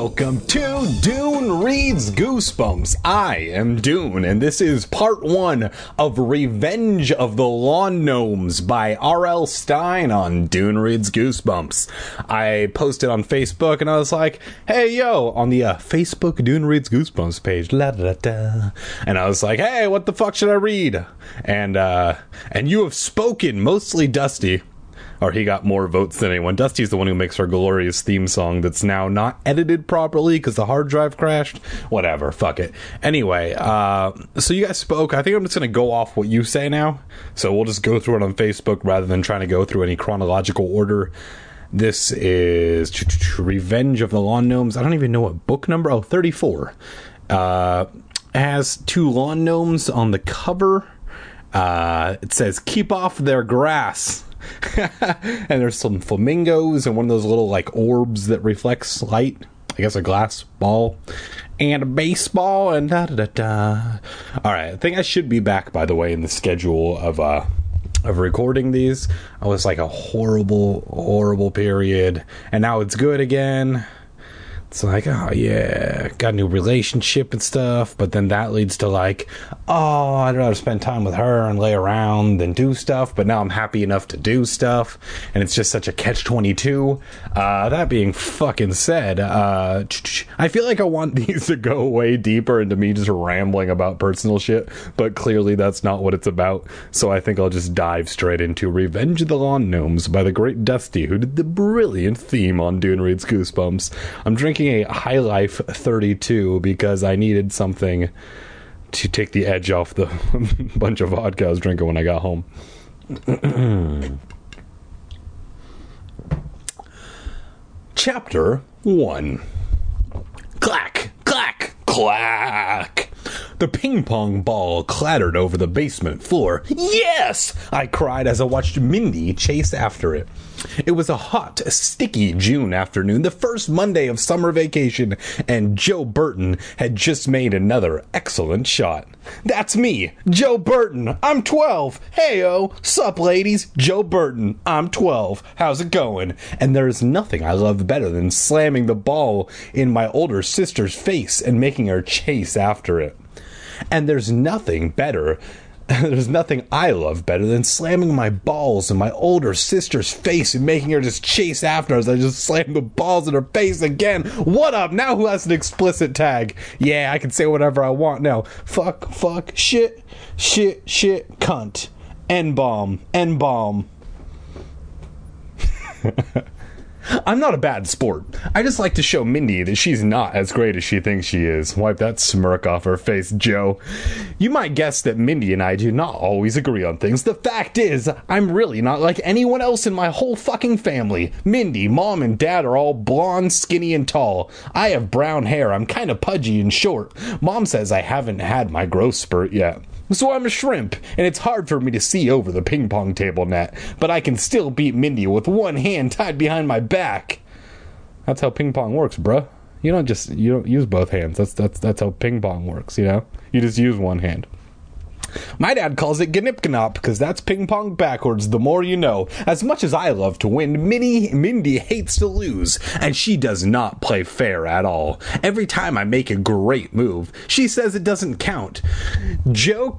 Welcome to Dune Reads Goosebumps. I am Dune, and this is part 1 of Revenge of the Lawn Gnomes by R.L. Stine on Dune Reads Goosebumps. I posted on Facebook, and I was like, hey, yo, on the Facebook Dune Reads Goosebumps page, la da da, and I was like, hey, what the fuck should I read? And you have spoken, mostly Dusty. Or he got more votes than anyone. Dusty's the one who makes our glorious theme song that's now not edited properly because the hard drive crashed. Whatever, fuck it. Anyway, so you guys spoke. I think I'm just going to go off what you say now. So we'll just go through it on Facebook rather than trying to go through any chronological order. This is Revenge of the Lawn Gnomes. I don't even know what book number. Oh, 34. It has 2 lawn gnomes on the cover. It says, keep off their grass. And there's some flamingos and one of those little like orbs that reflects light, I guess a glass ball and a baseball and da da da da. All right, I think I should be back, by the way, in the schedule of recording these. I was like a horrible period, and now it's good again. It's like, oh yeah, got a new relationship and stuff, but then that leads to like, oh, I'd rather spend time with her and lay around than do stuff, but now I'm happy enough to do stuff, and it's just such a catch-22. That being fucking said, I feel like I want these to go way deeper into me just rambling about personal shit, but clearly that's not what it's about, so I think I'll just dive straight into Revenge of the Lawn Gnomes by the great Dusty, who did the brilliant theme on Dune Reads Goosebumps. I'm drinking a High Life 32 because I needed something to take the edge off the bunch of vodka I was drinking when I got home. Chapter 1. Clack, clack, clack. The ping-pong ball clattered over the basement floor. Yes! I cried as I watched Mindy chase after it. It was a hot, sticky June afternoon, the first Monday of summer vacation, and Joe Burton had just made another excellent shot. That's me, Joe Burton. I'm 12. Heyo, sup ladies, Joe Burton. I'm 12. How's it going? And there's nothing I love better than slamming the ball in my older sister's face and making her chase after it. And there's nothing I love better than slamming my balls in my older sister's face and making her just chase after us. I just slam the balls in her face again. What up? Now who has an explicit tag? Yeah, I can say whatever I want now. Fuck, shit, cunt. N-bomb. I'm not a bad sport. I just like to show Mindy that she's not as great as she thinks she is. Wipe that smirk off her face, Joe. You might guess that Mindy and I do not always agree on things. The fact is, I'm really not like anyone else in my whole fucking family. Mindy, Mom, and Dad are all blonde, skinny, and tall. I have brown hair. I'm kind of pudgy and short. Mom says I haven't had my growth spurt yet. So I'm a shrimp, and it's hard for me to see over the ping pong table net, but I can still beat Mindy with one hand tied behind my back. That's how ping pong works, bruh. You don't use both hands. That's how ping pong works, you know? You just use one hand. My dad calls it Gnip-Gnop because that's ping pong backwards, the more you know. As much as I love to win, Mindy hates to lose, and she does not play fair at all. Every time I make a great move, she says it doesn't count. Joe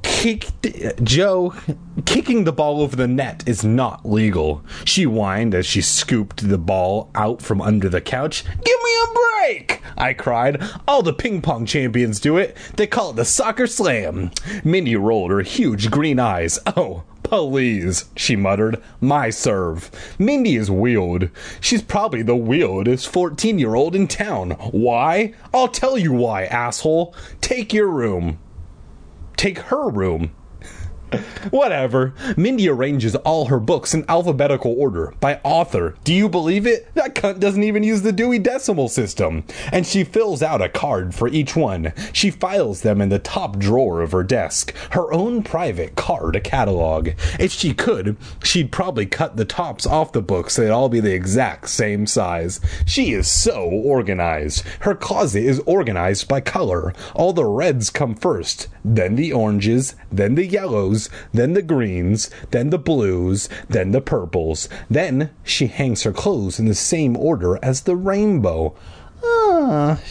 kicking the ball over the net is not legal. She whined as she scooped the ball out from under the couch. Give me a break! I cried. All the ping pong champions do it. They call it the soccer slam. Mindy rolled her huge green eyes. Oh, please, she muttered. My serve. Mindy is wheeled. She's probably the wheeledest 14-year-old in town. Why? I'll tell you why, asshole. Take your room. Take her room. Whatever. Mindy arranges all her books in alphabetical order, by author. Do you believe it? That cunt doesn't even use the Dewey Decimal System. And she fills out a card for each one. She files them in the top drawer of her desk. Her own private card catalog. If she could, she'd probably cut the tops off the books so they'd all be the exact same size. She is so organized. Her closet is organized by color. All the reds come first, then the oranges, then the yellows, then the greens, then the blues, then the purples. Then she hangs her clothes in the same order as the rainbow. Ah,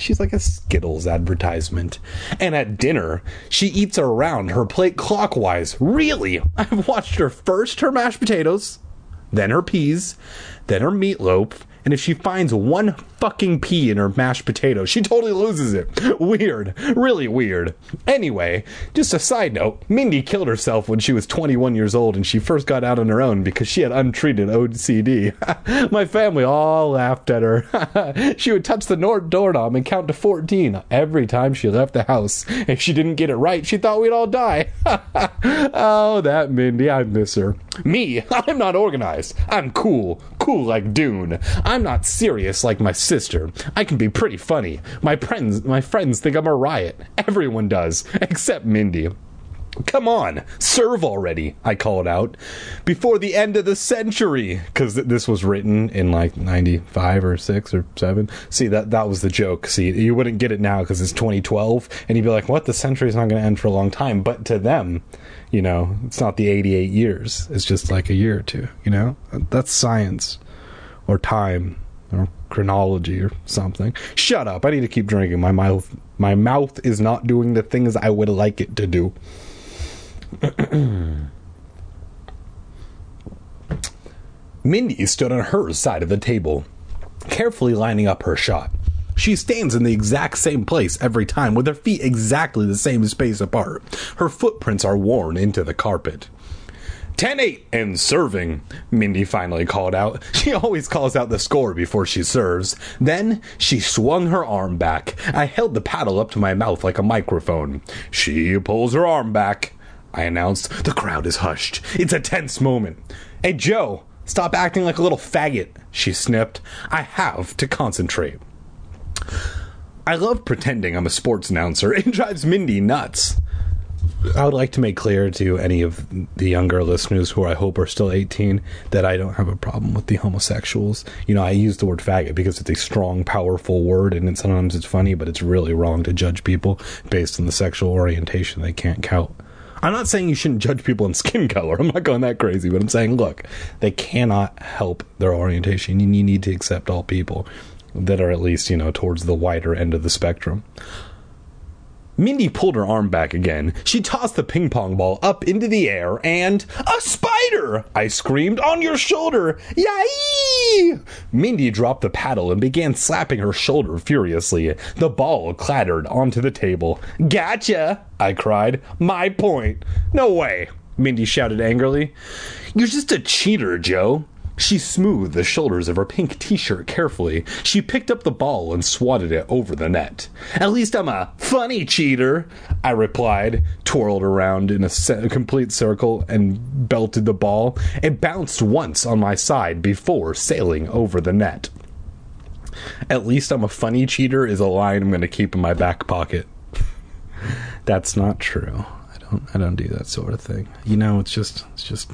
She's like a Skittles advertisement. And at dinner, she eats around her plate clockwise. Really? I've watched her first her mashed potatoes, then her peas, then her meatloaf, and if she finds one fucking pea in her mashed potato, she totally loses it. Weird. Really weird. Anyway, just a side note, Mindy killed herself when she was 21 years old and she first got out on her own because she had untreated OCD. My family all laughed at her. She would touch the doorknob and count to 14 every time she left the house. If she didn't get it right, she thought we'd all die. Oh, that Mindy, I miss her. Me, I'm not organized. I'm cool. Cool like Dune. I'm not serious like my sister. I can be pretty funny. My friends think I'm a riot. Everyone does, except Mindy. Come on, serve already, I called out. Before the end of the century. Because this was written in like 95 or 6 or 7. See, that was the joke. See, you wouldn't get it now because it's 2012. And you'd be like, what? The century's not going to end for a long time. But to them, you know, it's not the 88 years. It's just like a year or two, you know? That's science. Or time. Or chronology or something. Shut up. I need to keep drinking. My mouth is not doing the things I would like it to do. Mindy stood on her side of the table, carefully lining up her shot. She stands in the exact same place every time, with her feet exactly the same space apart. Her footprints are worn into the carpet. 10-8 and serving, Mindy finally called out. She always calls out the score before she serves. Then she swung her arm back. I held the paddle up to my mouth like a microphone. She pulls her arm back, I announced. The crowd is hushed. It's a tense moment. Hey, Joe, stop acting like a little faggot, she snipped. I have to concentrate. I love pretending I'm a sports announcer. It drives Mindy nuts. I would like to make clear to any of the younger listeners who I hope are still 18 that I don't have a problem with the homosexuals. You know, I use the word faggot because it's a strong, powerful word, and sometimes it's funny, but it's really wrong to judge people based on the sexual orientation they can't count. I'm not saying you shouldn't judge people on skin color. I'm not going that crazy, but I'm saying, look, they cannot help their orientation. You need to accept all people that are at least, you know, towards the wider end of the spectrum. Mindy pulled her arm back again. She tossed the ping pong ball up into the air and... A spider! I screamed. On your shoulder! Yay! Mindy dropped the paddle and began slapping her shoulder furiously. The ball clattered onto the table. Gotcha! I cried. My point. No way! Mindy shouted angrily. You're just a cheater, Joe. She smoothed the shoulders of her pink t-shirt carefully. She picked up the ball and swatted it over the net. At least I'm a funny cheater, I replied, twirled around in a complete circle and belted the ball. It bounced once on my side before sailing over the net. At least I'm a funny cheater is a line I'm going to keep in my back pocket. That's not true. I don't do that sort of thing. You know, it's just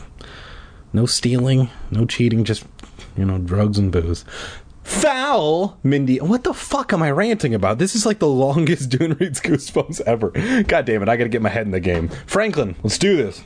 no stealing, no cheating, just, you know, drugs and booze. Foul! Mindy, what the fuck am I ranting about? This is like the longest Dune Reads Goosebumps ever. God damn it, I gotta get my head in the game. Franklin, let's do this.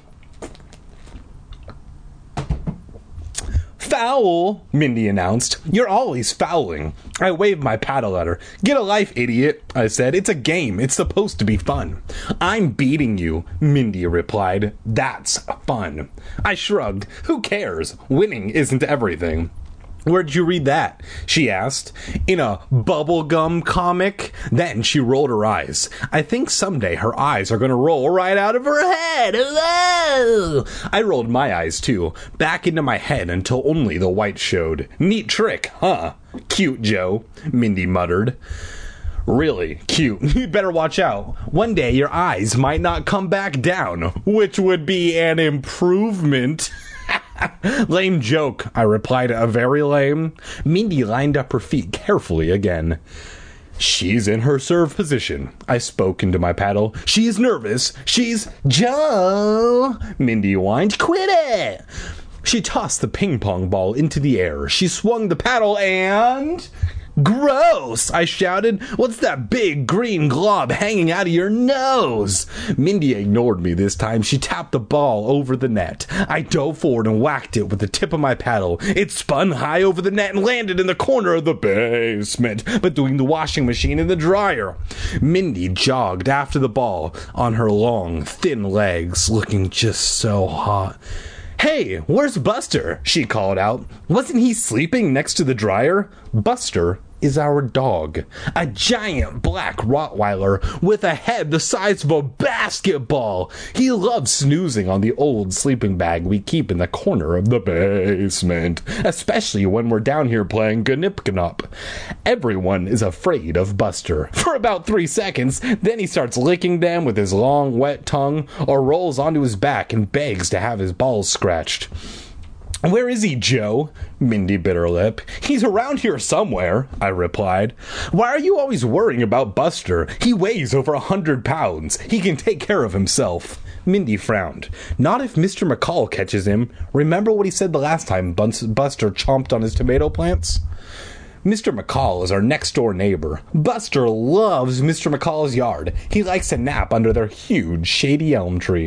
Foul, Mindy announced. You're always fouling. I waved my paddle at her. Get a life, idiot, I said. It's a game. It's supposed to be fun. I'm beating you, Mindy replied. That's fun. I shrugged. Who cares? Winning isn't everything. Where'd you read that? She asked. In a bubblegum comic? Then she rolled her eyes. I think someday her eyes are going to roll right out of her head. Hello! I rolled my eyes too, back into my head until only the white showed. Neat trick, huh? Cute, Joe, Mindy muttered. Really cute. You'd better watch out. One day your eyes might not come back down, which would be an improvement. Lame joke, I replied. A very lame. Mindy lined up her feet carefully again. She's in her serve position. I spoke into my paddle. She's nervous. She's... Joe! Mindy whined. Quit it! She tossed the ping pong ball into the air. She swung the paddle and... "Gross!" I shouted. "What's that big green glob hanging out of your nose?" Mindy ignored me this time. She tapped the ball over the net. I dove forward and whacked it with the tip of my paddle. It spun high over the net and landed in the corner of the basement, between the washing machine and the dryer. Mindy jogged after the ball on her long, thin legs, looking just so hot. "Hey, where's Buster?" she called out. "Wasn't he sleeping next to the dryer?" Buster is our dog, a giant black Rottweiler with a head the size of a basketball. He loves snoozing on the old sleeping bag we keep in the corner of the basement, especially when we're down here playing Gnip-Gnup. Everyone is afraid of Buster for about 3 seconds, then he starts licking them with his long, wet tongue or rolls onto his back and begs to have his balls scratched. "Where is he, Joe?" Mindy bit her lip. "He's around here somewhere," I replied. "Why are you always worrying about Buster? He weighs over 100 pounds. He can take care of himself." Mindy frowned. "Not if Mr. McCall catches him. Remember what he said the last time Buster chomped on his tomato plants?" Mr. McCall is our next-door neighbor. Buster loves Mr. McCall's yard. He likes to nap under their huge, shady elm tree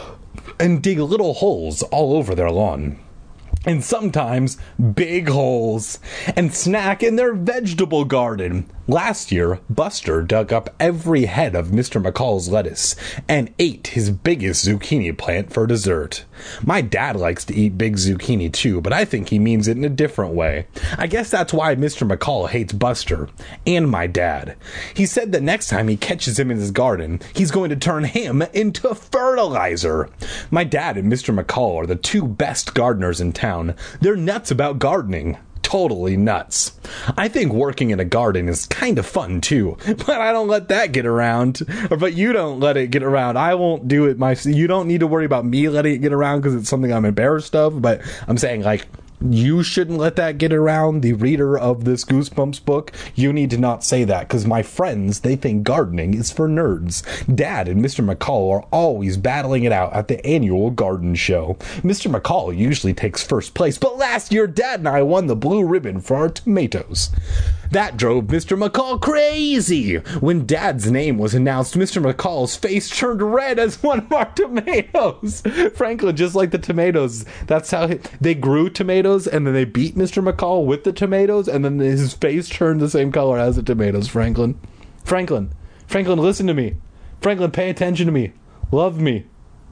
and dig little holes all over their lawn. And sometimes big holes, and snack in their vegetable garden. Last year, Buster dug up every head of Mr. McCall's lettuce and ate his biggest zucchini plant for dessert. My dad likes to eat big zucchini too, but I think he means it in a different way. I guess that's why Mr. McCall hates Buster and my dad. He said that next time he catches him in his garden, he's going to turn him into fertilizer. My dad and Mr. McCall are the two best gardeners in town. They're nuts about gardening. Totally nuts. I think working in a garden is kind of fun too, but I don't let that get around. But you don't let it get around. I won't do it myself. You don't need to worry about me letting it get around because it's something I'm embarrassed of, but I'm saying, like, you shouldn't let that get around. The reader of this Goosebumps book, you need to not say that, because my friends, they think gardening is for nerds. Dad and Mr. McCall are always battling it out at the annual garden show. Mr. McCall usually takes first place, but last year Dad and I won the blue ribbon for our tomatoes. That drove Mr. McCall crazy. When Dad's name was announced, Mr. McCall's face turned red as one of our tomatoes. Franklin, just like the tomatoes, that's how they grew tomatoes, and then they beat Mr. McCall with the tomatoes, and then his face turned the same color as the tomatoes. Franklin, listen to me. Franklin, pay attention to me. Love me.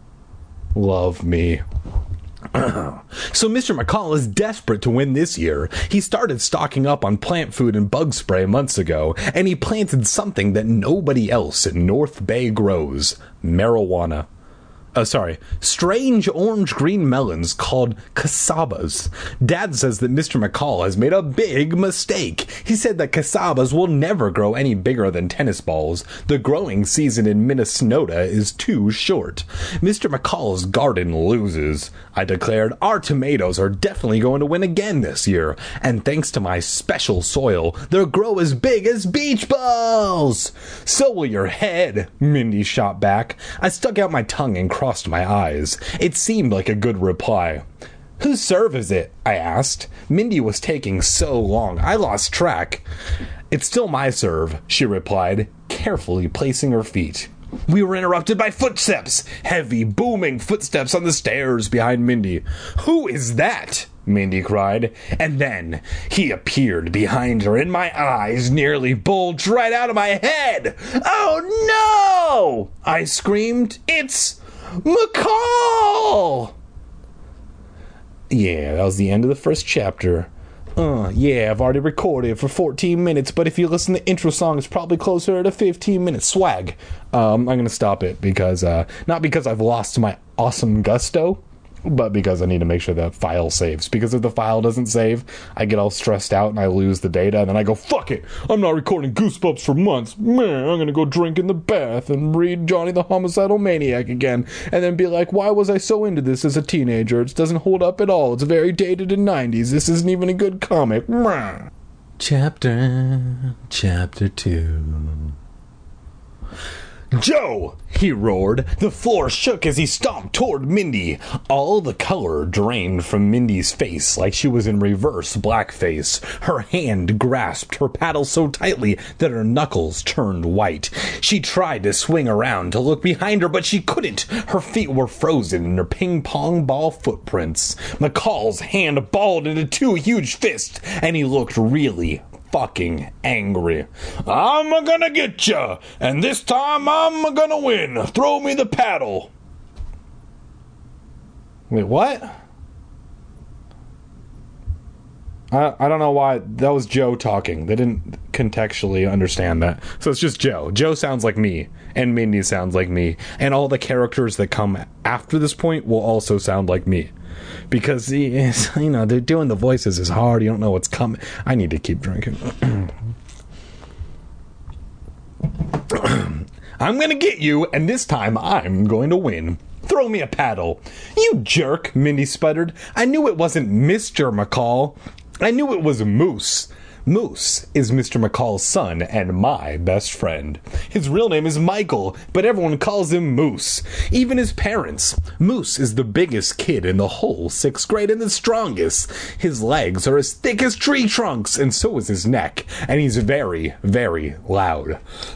So Mr. McCall is desperate to win this year. He started stocking up on plant food and bug spray months ago, and he planted something that nobody else in North Bay grows: marijuana. Strange orange-green melons called casabas. Dad says that Mr. McCall has made a big mistake. He said that casabas will never grow any bigger than tennis balls. The growing season in Minnesota is too short. Mr. McCall's garden loses. I declared, our tomatoes are definitely going to win again this year, and thanks to my special soil, they'll grow as big as beach balls. So will your head, Mindy shot back. I stuck out my tongue and crossed my eyes. It seemed like a good reply. Whose serve is it? I asked. Mindy was taking so long, I lost track. It's still my serve, she replied, carefully placing her feet. We were interrupted by footsteps, heavy, booming footsteps on the stairs behind Mindy. Who is that? Mindy cried, and then he appeared behind her, and my eyes nearly bulged right out of my head. Oh no! I screamed. It's McCall! Yeah, that was the end of the first chapter. I've already recorded it for 14 minutes, but if you listen to the intro song, it's probably closer to 15 minutes. Swag. I'm going to stop it because, not because I've lost my awesome gusto, but because I need to make sure the file saves. Because if the file doesn't save, I get all stressed out and I lose the data, and then I go, fuck it, I'm not recording Goosebumps for months. Man, I'm gonna go drink in the bath and read Johnny the Homicidal Maniac again, and then be like, why was I so into this as a teenager? It doesn't hold up at all. It's very dated in 90s. This isn't even a good comic. Chapter 2. Joe, he roared. The floor shook as he stomped toward Mindy. All the color drained from Mindy's face like she was in reverse blackface. Her hand grasped her paddle so tightly that her knuckles turned white. She tried to swing around to look behind her, but she couldn't. Her feet were frozen in her ping-pong ball footprints. McCall's hand balled into two huge fists, and he looked really fucking angry. I'm gonna get ya, and this time I'm gonna win. Throw me the paddle. Wait, what? I don't know why. That was Joe talking. They didn't contextually understand that. So it's just Joe. Joe sounds like me, and Mindy sounds like me, and all the characters that come after this point will also sound like me. Because, they're doing the voices is hard. You don't know what's coming. I need to keep drinking. I'm gonna get you, and this time I'm going to win. Throw me a paddle. You jerk, Mindy sputtered. I knew it wasn't Mr. McCall. I knew it was Moose. Moose is Mr. McCall's son and my best friend. His real name is Michael, but everyone calls him Moose. Even his parents. Moose is the biggest kid in the whole 6th grade and the strongest. His legs are as thick as tree trunks, and so is his neck. And he's very, very loud.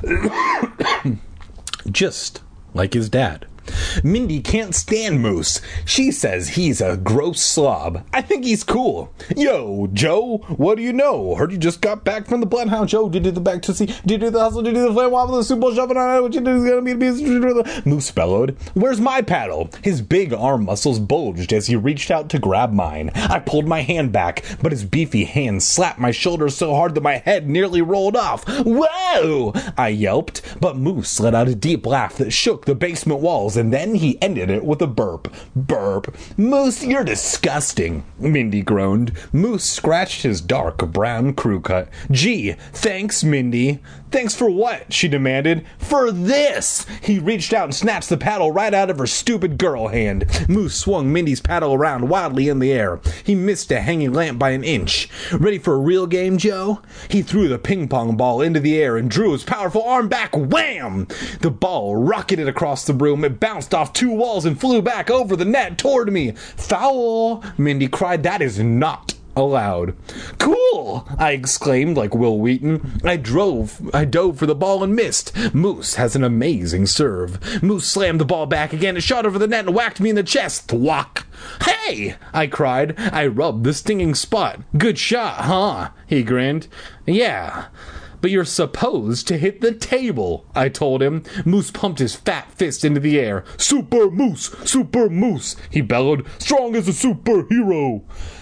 Just like his dad. Mindy can't stand Moose. She says he's a gross slob. I think he's cool. Yo, Joe, what do you know? Heard you just got back from the Bloodhound Show. Did you do the back to see? Did you do the hustle? Did you do the flame waffle? The Super Bowl shuffle? What you do is gonna be Moose bellowed. Where's my paddle? His big arm muscles bulged as he reached out to grab mine. I pulled my hand back, but his beefy hand slapped my shoulder so hard that my head nearly rolled off. Whoa! I yelped, but Moose let out a deep laugh that shook the basement walls, and then he ended it with a burp. Burp. Moose, you're disgusting, Mindy groaned. Moose scratched his dark brown crew cut. Gee, thanks, Mindy. Thanks for what? She demanded. For this! He reached out and snatched the paddle right out of her stupid girl hand. Moose swung Mindy's paddle around wildly in the air. He missed a hanging lamp by an inch. Ready for a real game, Joe? He threw the ping-pong ball into the air and drew his powerful arm back. Wham! The ball rocketed across the room. It bounced off 2 walls and flew back over the net toward me. Foul! Mindy cried. That is not allowed. Cool! I exclaimed like Will Wheaton. I dove for the ball and missed. Moose has an amazing serve. Moose slammed the ball back again and shot over the net and whacked me in the chest. Thwack! Hey! I cried. I rubbed the stinging spot. Good shot, huh? He grinned. Yeah. But you're supposed to hit the table, I told him. Moose pumped his fat fist into the air. Super Moose! Super Moose! He bellowed. Strong as a superhero!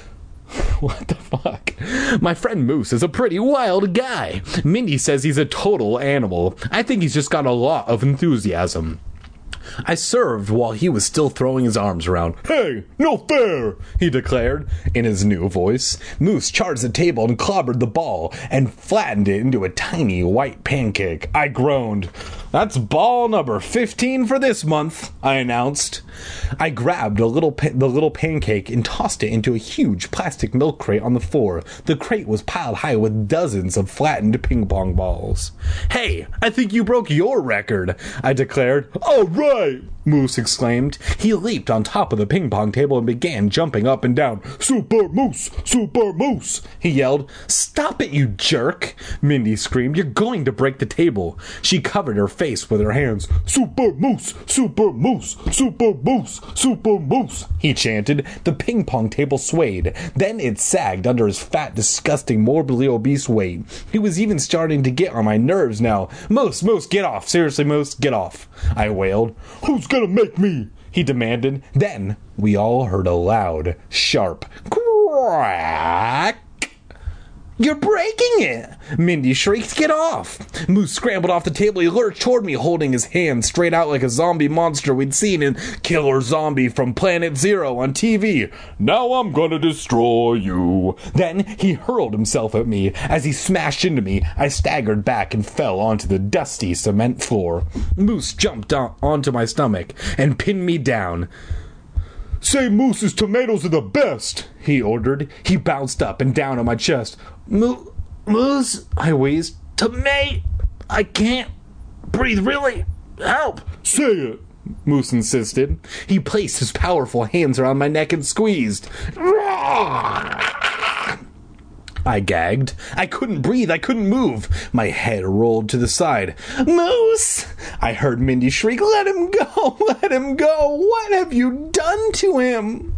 What the fuck? My friend Moose is a pretty wild guy. Mindy says he's a total animal. I think he's just got a lot of enthusiasm. I served while he was still throwing his arms around. Hey, no fair, he declared in his new voice. Moose charged the table and clobbered the ball and flattened it into a tiny white pancake. I groaned. That's ball number 15 for this month, I announced. I grabbed the little pancake and tossed it into a huge plastic milk crate on the floor. The crate was piled high with dozens of flattened ping pong balls. Hey, I think you broke your record, I declared. All right, Moose exclaimed. He leaped on top of the ping pong table and began jumping up and down. Super Moose! Super Moose! He yelled. Stop it, you jerk! Mindy screamed. You're going to break the table. She covered her face with her hands. Super Moose! Super Moose! Super Moose! Super Moose! He chanted. The ping pong table swayed. Then it sagged under his fat, disgusting, morbidly obese weight. He was even starting to get on my nerves now. Moose! Moose, get off! Seriously, Moose, get off! I wailed. Who's gonna make me? He demanded. Then we all heard a loud, sharp crack. You're breaking it! Mindy shrieked. Get off! Moose scrambled off the table. He lurched toward me, holding his hand straight out like a zombie monster we'd seen in Killer Zombie from Planet Zero on TV. Now I'm gonna destroy you. Then he hurled himself at me. As he smashed into me, I staggered back and fell onto the dusty cement floor. Moose jumped onto my stomach and pinned me down. Say Moose's tomatoes are the best, he ordered. He bounced up and down on my chest. Moose, I wheezed. Tomato, I can't breathe, really. Help! Say it! Moose insisted. He placed his powerful hands around my neck and squeezed. I gagged. I couldn't breathe. I couldn't move. My head rolled to the side. Moose! I heard Mindy shriek, "Let him go! Let him go! What have you done to him?"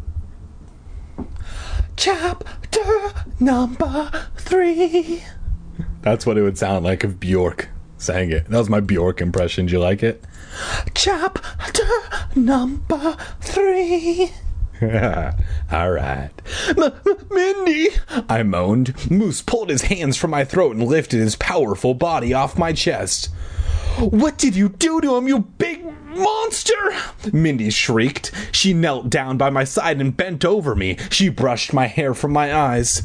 Chapter number 3. That's what it would sound like if Bjork sang it. That was my Bjork impression. Do you like it? Chapter number 3. All right. Mindy, I moaned. Moose pulled his hands from my throat and lifted his powerful body off my chest. What did you do to him, you big monster? Mindy shrieked. She knelt down by my side and bent over me. She brushed my hair from my eyes.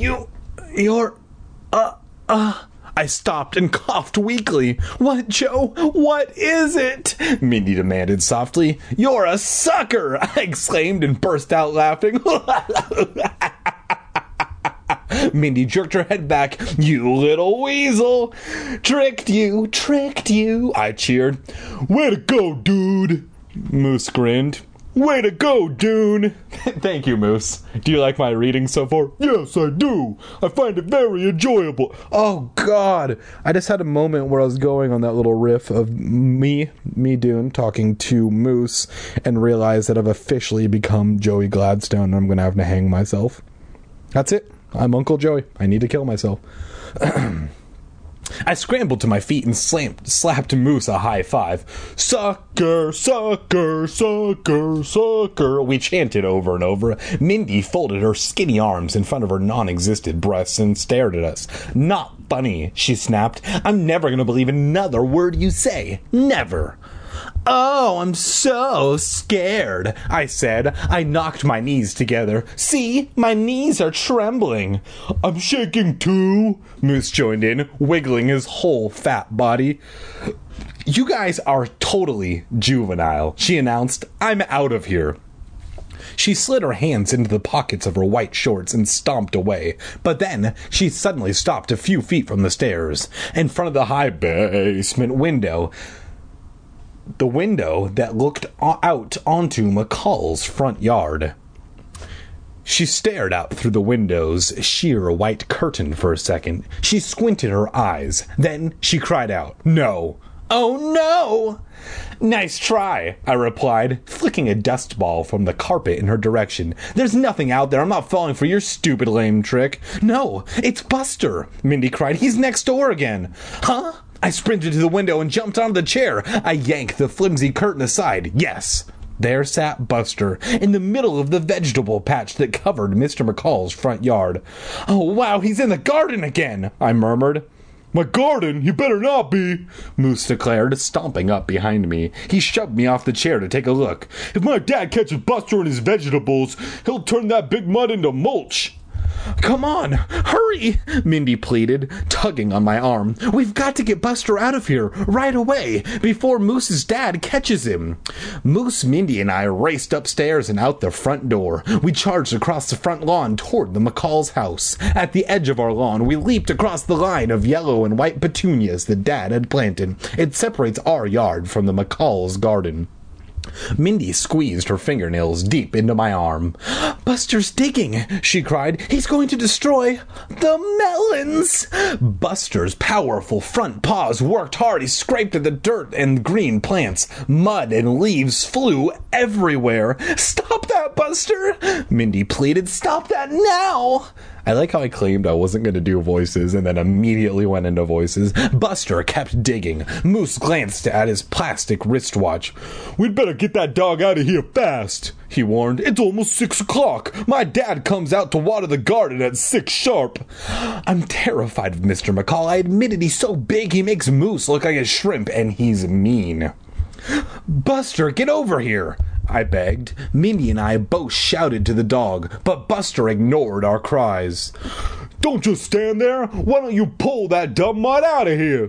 I stopped and coughed weakly. What, Joe? What is it? Mindy demanded softly. You're a sucker! I exclaimed and burst out laughing. Mindy jerked her head back. You little weasel! Tricked you, I cheered. Way to go, dude! Moose grinned. Way to go, Dune! Thank you, Moose. Do you like my reading so far? Yes, I do. I find it very enjoyable. Oh, God. I just had a moment where I was going on that little riff of me, Dune, talking to Moose, and realized that I've officially become Joey Gladstone, and I'm going to have to hang myself. That's it. I'm Uncle Joey. I need to kill myself. I scrambled to my feet and slapped Moose a high five. Sucker, sucker, sucker, sucker, we chanted over and over. Mindy folded her skinny arms in front of her non-existent breasts and stared at us. Not funny, she snapped. I'm never going to believe another word you say. Never. Oh, I'm so scared, I said. I knocked my knees together. See, my knees are trembling. I'm shaking too, Moose joined in, wiggling his whole fat body. You guys are totally juvenile, she announced. I'm out of here. She slid her hands into the pockets of her white shorts and stomped away. But then she suddenly stopped a few feet from the stairs, in front of the high basement window. The window that looked out onto McCall's front yard. She stared out through the window's sheer white curtain for a second. She squinted her eyes. Then she cried out, "No! Oh, no!" "Nice try," I replied, flicking a dust ball from the carpet in her direction. "There's nothing out there. I'm not falling for your stupid lame trick." "No, it's Buster," Mindy cried. "He's next door again." "Huh?" I sprinted to the window and jumped onto the chair. I yanked the flimsy curtain aside. Yes, there sat Buster, in the middle of the vegetable patch that covered Mr. McCall's front yard. "Oh, wow, he's in the garden again," I murmured. "My garden? You better not be," Moose declared, stomping up behind me. He shoved me off the chair to take a look. "If my dad catches Buster in his vegetables, he'll turn that big mud into mulch." "Come on, hurry," Mindy pleaded, tugging on my arm. "We've got to get Buster out of here right away before Moose's dad catches him." Moose, Mindy, and I raced upstairs and out the front door. We charged across the front lawn toward the McCall's house. At the edge of our lawn, we leaped across the line of yellow and white petunias that Dad had planted. It separates our yard from the McCall's garden. Mindy squeezed her fingernails deep into my arm. "Buster's digging," she cried. "He's going to destroy the melons." Buster's powerful front paws worked hard. He scraped at the dirt and green plants. Mud and leaves flew everywhere. "Stop that, Buster!" Mindy pleaded. "Stop that now!" I like how I claimed I wasn't going to do voices and then immediately went into voices. Buster kept digging. Moose glanced at his plastic wristwatch. "We'd better get that dog out of here fast," he warned. "It's almost 6 o'clock. My dad comes out to water the garden at 6 sharp. I'm terrified of Mr. McCall. I admitted he's so big he makes Moose look like a shrimp, and he's mean. "Buster, get over here," I begged. Mindy and I both shouted to the dog, but Buster ignored our cries. "Don't just stand there. Why don't you pull that dumb mud out of here?"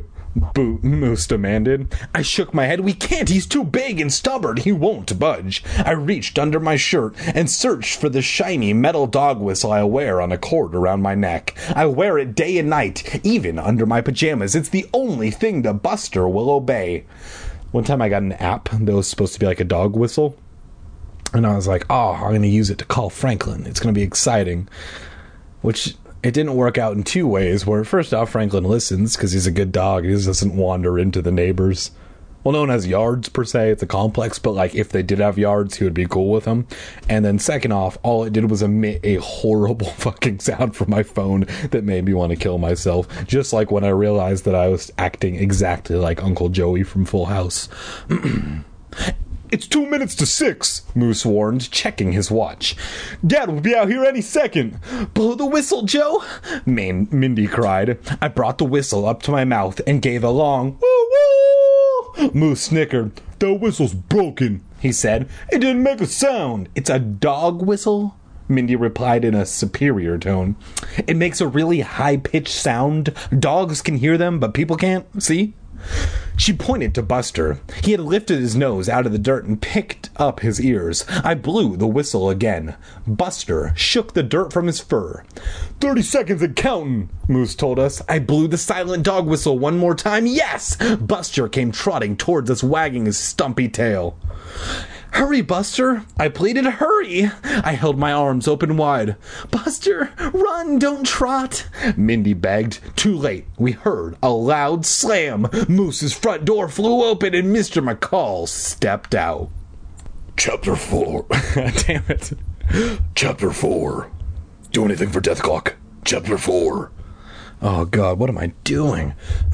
Moose demanded. I shook my head. "We can't. He's too big and stubborn. He won't budge." I reached under my shirt and searched for the shiny metal dog whistle I wear on a cord around my neck. I wear it day and night, even under my pajamas. It's the only thing that Buster will obey. One time I got an app that was supposed to be like a dog whistle. And I was like, oh, I'm going to use it to call Franklin. It's going to be exciting. Which it didn't work out in two ways. Where first off, Franklin listens because he's a good dog. He just doesn't wander into the neighbors. Well, no one has yards per se. It's a complex. But like if they did have yards, he would be cool with them. And then second off, all it did was emit a horrible fucking sound from my phone that made me want to kill myself. Just like when I realized that I was acting exactly like Uncle Joey from Full House. It's 2 minutes to 6, Moose warned, checking his watch. Dad will be out here any second. Blow the whistle, Joe, Mindy cried. I brought the whistle up to my mouth and gave a long woo-woo. Moose snickered. The whistle's broken, he said. It didn't make a sound. It's a dog whistle? Mindy replied in a superior tone. It makes a really high-pitched sound. Dogs can hear them, but people can't. See? She pointed to Buster. He had lifted his nose out of the dirt and picked up his ears. I blew the whistle again. Buster shook the dirt from his fur. 30 seconds and counting, Moose told us. I blew the silent dog whistle one more time. Yes! Buster came trotting towards us, wagging his stumpy tail. Hurry, Buster! I pleaded, hurry! I held my arms open wide. Buster, run, don't trot! Mindy begged. Too late. We heard a loud slam. Moose's front door flew open and Mr. McCall stepped out. Chapter 4. Damn it. Chapter 4. Do anything for Death Clock. Chapter 4. Oh, God, what am I doing?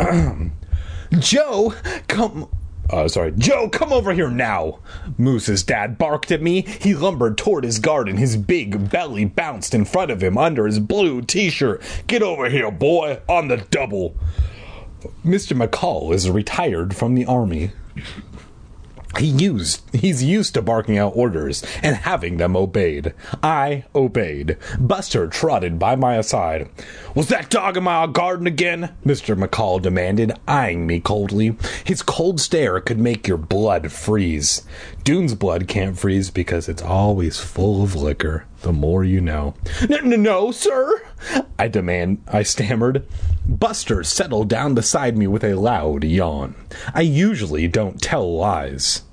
Joe, come... Joe, come over here now. Moose's dad barked at me. He lumbered toward his garden. His big belly bounced in front of him under his blue t-shirt. Get over here, boy, on the double. Mr. McCall is retired from the army. He's used to barking out orders and having them obeyed. I obeyed. Buster trotted by my side. Was that dog in my garden again? Mr. McCall demanded, eyeing me coldly. His cold stare could make your blood freeze. Dune's blood can't freeze because it's always full of liquor. The more you know. No, sir, I stammered. Buster settled down beside me with a loud yawn. I usually don't tell lies.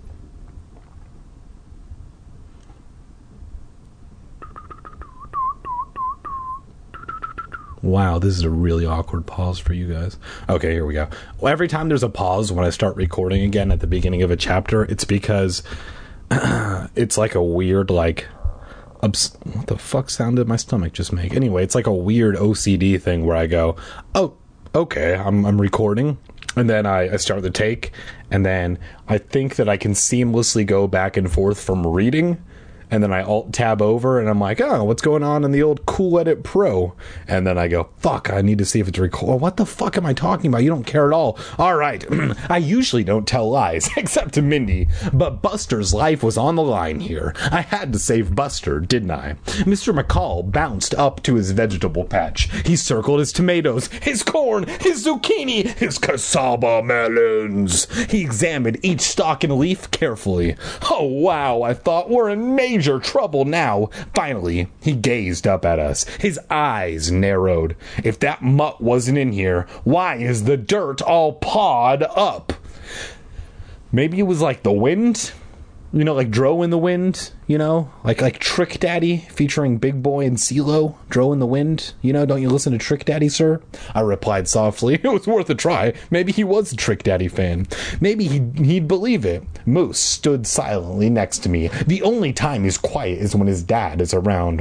Wow, this is a really awkward pause for you guys. Okay, here we go. Well, every time there's a pause when I start recording again at the beginning of a chapter, it's because it's like a weird, like... what the fuck sound did my stomach just make? Anyway, it's like a weird OCD thing where I go, oh, okay, I'm recording, and then I start the take, and then I think that I can seamlessly go back and forth from reading, and then I alt-tab over, and I'm like, oh, what's going on in the old Cool Edit Pro? And then I go, fuck, I need to see if it's recorded. What the fuck am I talking about? You don't care at all. All right, I usually don't tell lies, except to Mindy, but Buster's life was on the line here. I had to save Buster, didn't I? Mr. McCall bounced up to his vegetable patch. He circled his tomatoes, his corn, his zucchini, his cassava melons. He examined each stalk and leaf carefully. Oh, wow, I thought, we're in major trouble now. Finally, he gazed up at us. His eyes narrowed. If that mutt wasn't in here, why is the dirt all pawed up? Maybe it was like the wind? You know, like Dro in the Wind, you know? Like Trick Daddy featuring Big Boy and CeeLo, Dro in the Wind. You know, don't you listen to Trick Daddy, sir? I replied softly. It was worth a try. Maybe he was a Trick Daddy fan. Maybe he'd believe it. Moose stood silently next to me. The only time he's quiet is when his dad is around.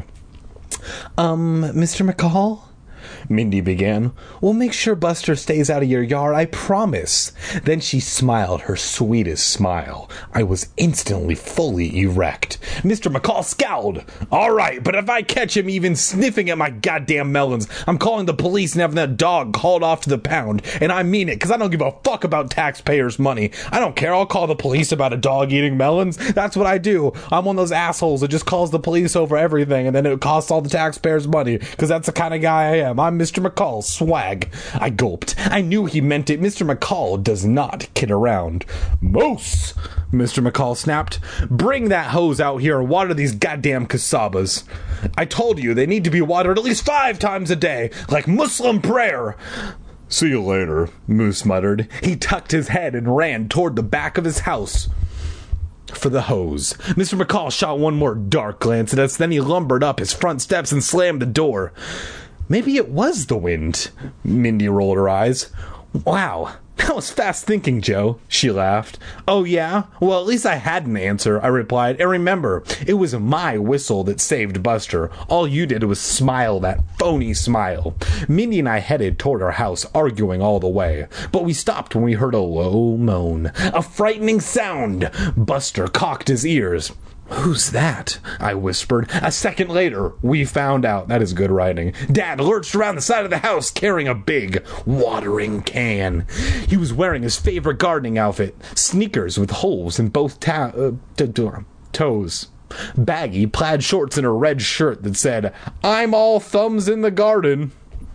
Mr. McCall? Mindy began. We'll make sure Buster stays out of your yard, I promise. Then she smiled her sweetest smile. I was instantly fully erect. Mr. McCall scowled. All right, but if I catch him even sniffing at my goddamn melons, I'm calling the police and having that dog called off to the pound. And I mean it, because I don't give a fuck about taxpayers' money. I don't care. I'll call the police about a dog eating melons. That's what I do. I'm one of those assholes that just calls the police over everything, and then it costs all the taxpayers' money, because that's the kind of guy I am. I'm Mr. McCall's swag. I gulped. I knew he meant it. Mr. McCall does not kid around. Moose! Mr. McCall snapped. Bring that hose out here and water these goddamn cassabas. I told you they need to be watered at least 5 times a day, like Muslim prayer. See you later, Moose muttered. He tucked his head and ran toward the back of his house for the hose. Mr. McCall shot one more dark glance at us, then he lumbered up his front steps and slammed the door. Maybe it was the wind. Mindy rolled her eyes. Wow, that was fast thinking, Joe, she laughed. Oh, yeah? Well, at least I had an answer, I replied. And remember, it was my whistle that saved Buster. All you did was smile that phony smile. Mindy and I headed toward our house, arguing all the way. But we stopped when we heard a low moan. A frightening sound. Buster cocked his ears. Who's that? I whispered. A second later, we found out. That is good writing. Dad lurched around the side of the house carrying a big watering can. He was wearing his favorite gardening outfit, sneakers with holes in both toes, baggy plaid shorts and a red shirt that said, "I'm all thumbs in the garden."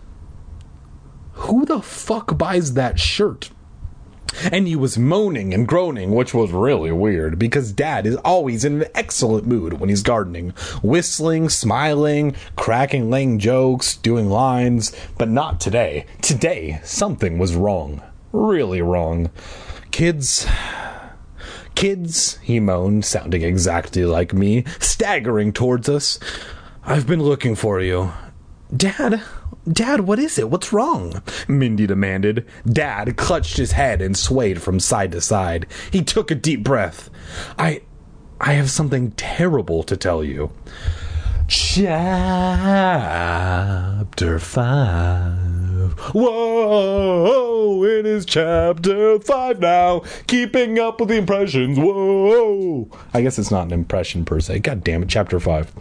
Who the fuck buys that shirt? And he was moaning and groaning, which was really weird, because Dad is always in an excellent mood when he's gardening. Whistling, smiling, cracking lame jokes, doing lines. But not today. Today, something was wrong. Really wrong. Kids, he moaned, sounding exactly like me, staggering towards us. I've been looking for you. Dad, what is it? What's wrong? Mindy demanded. Dad clutched his head and swayed from side to side. He took a deep breath. I have something terrible to tell you. Chapter 5. Whoa, it is chapter 5 now. Keeping up with the impressions. Whoa. I guess it's not an impression per se. God damn it, chapter 5.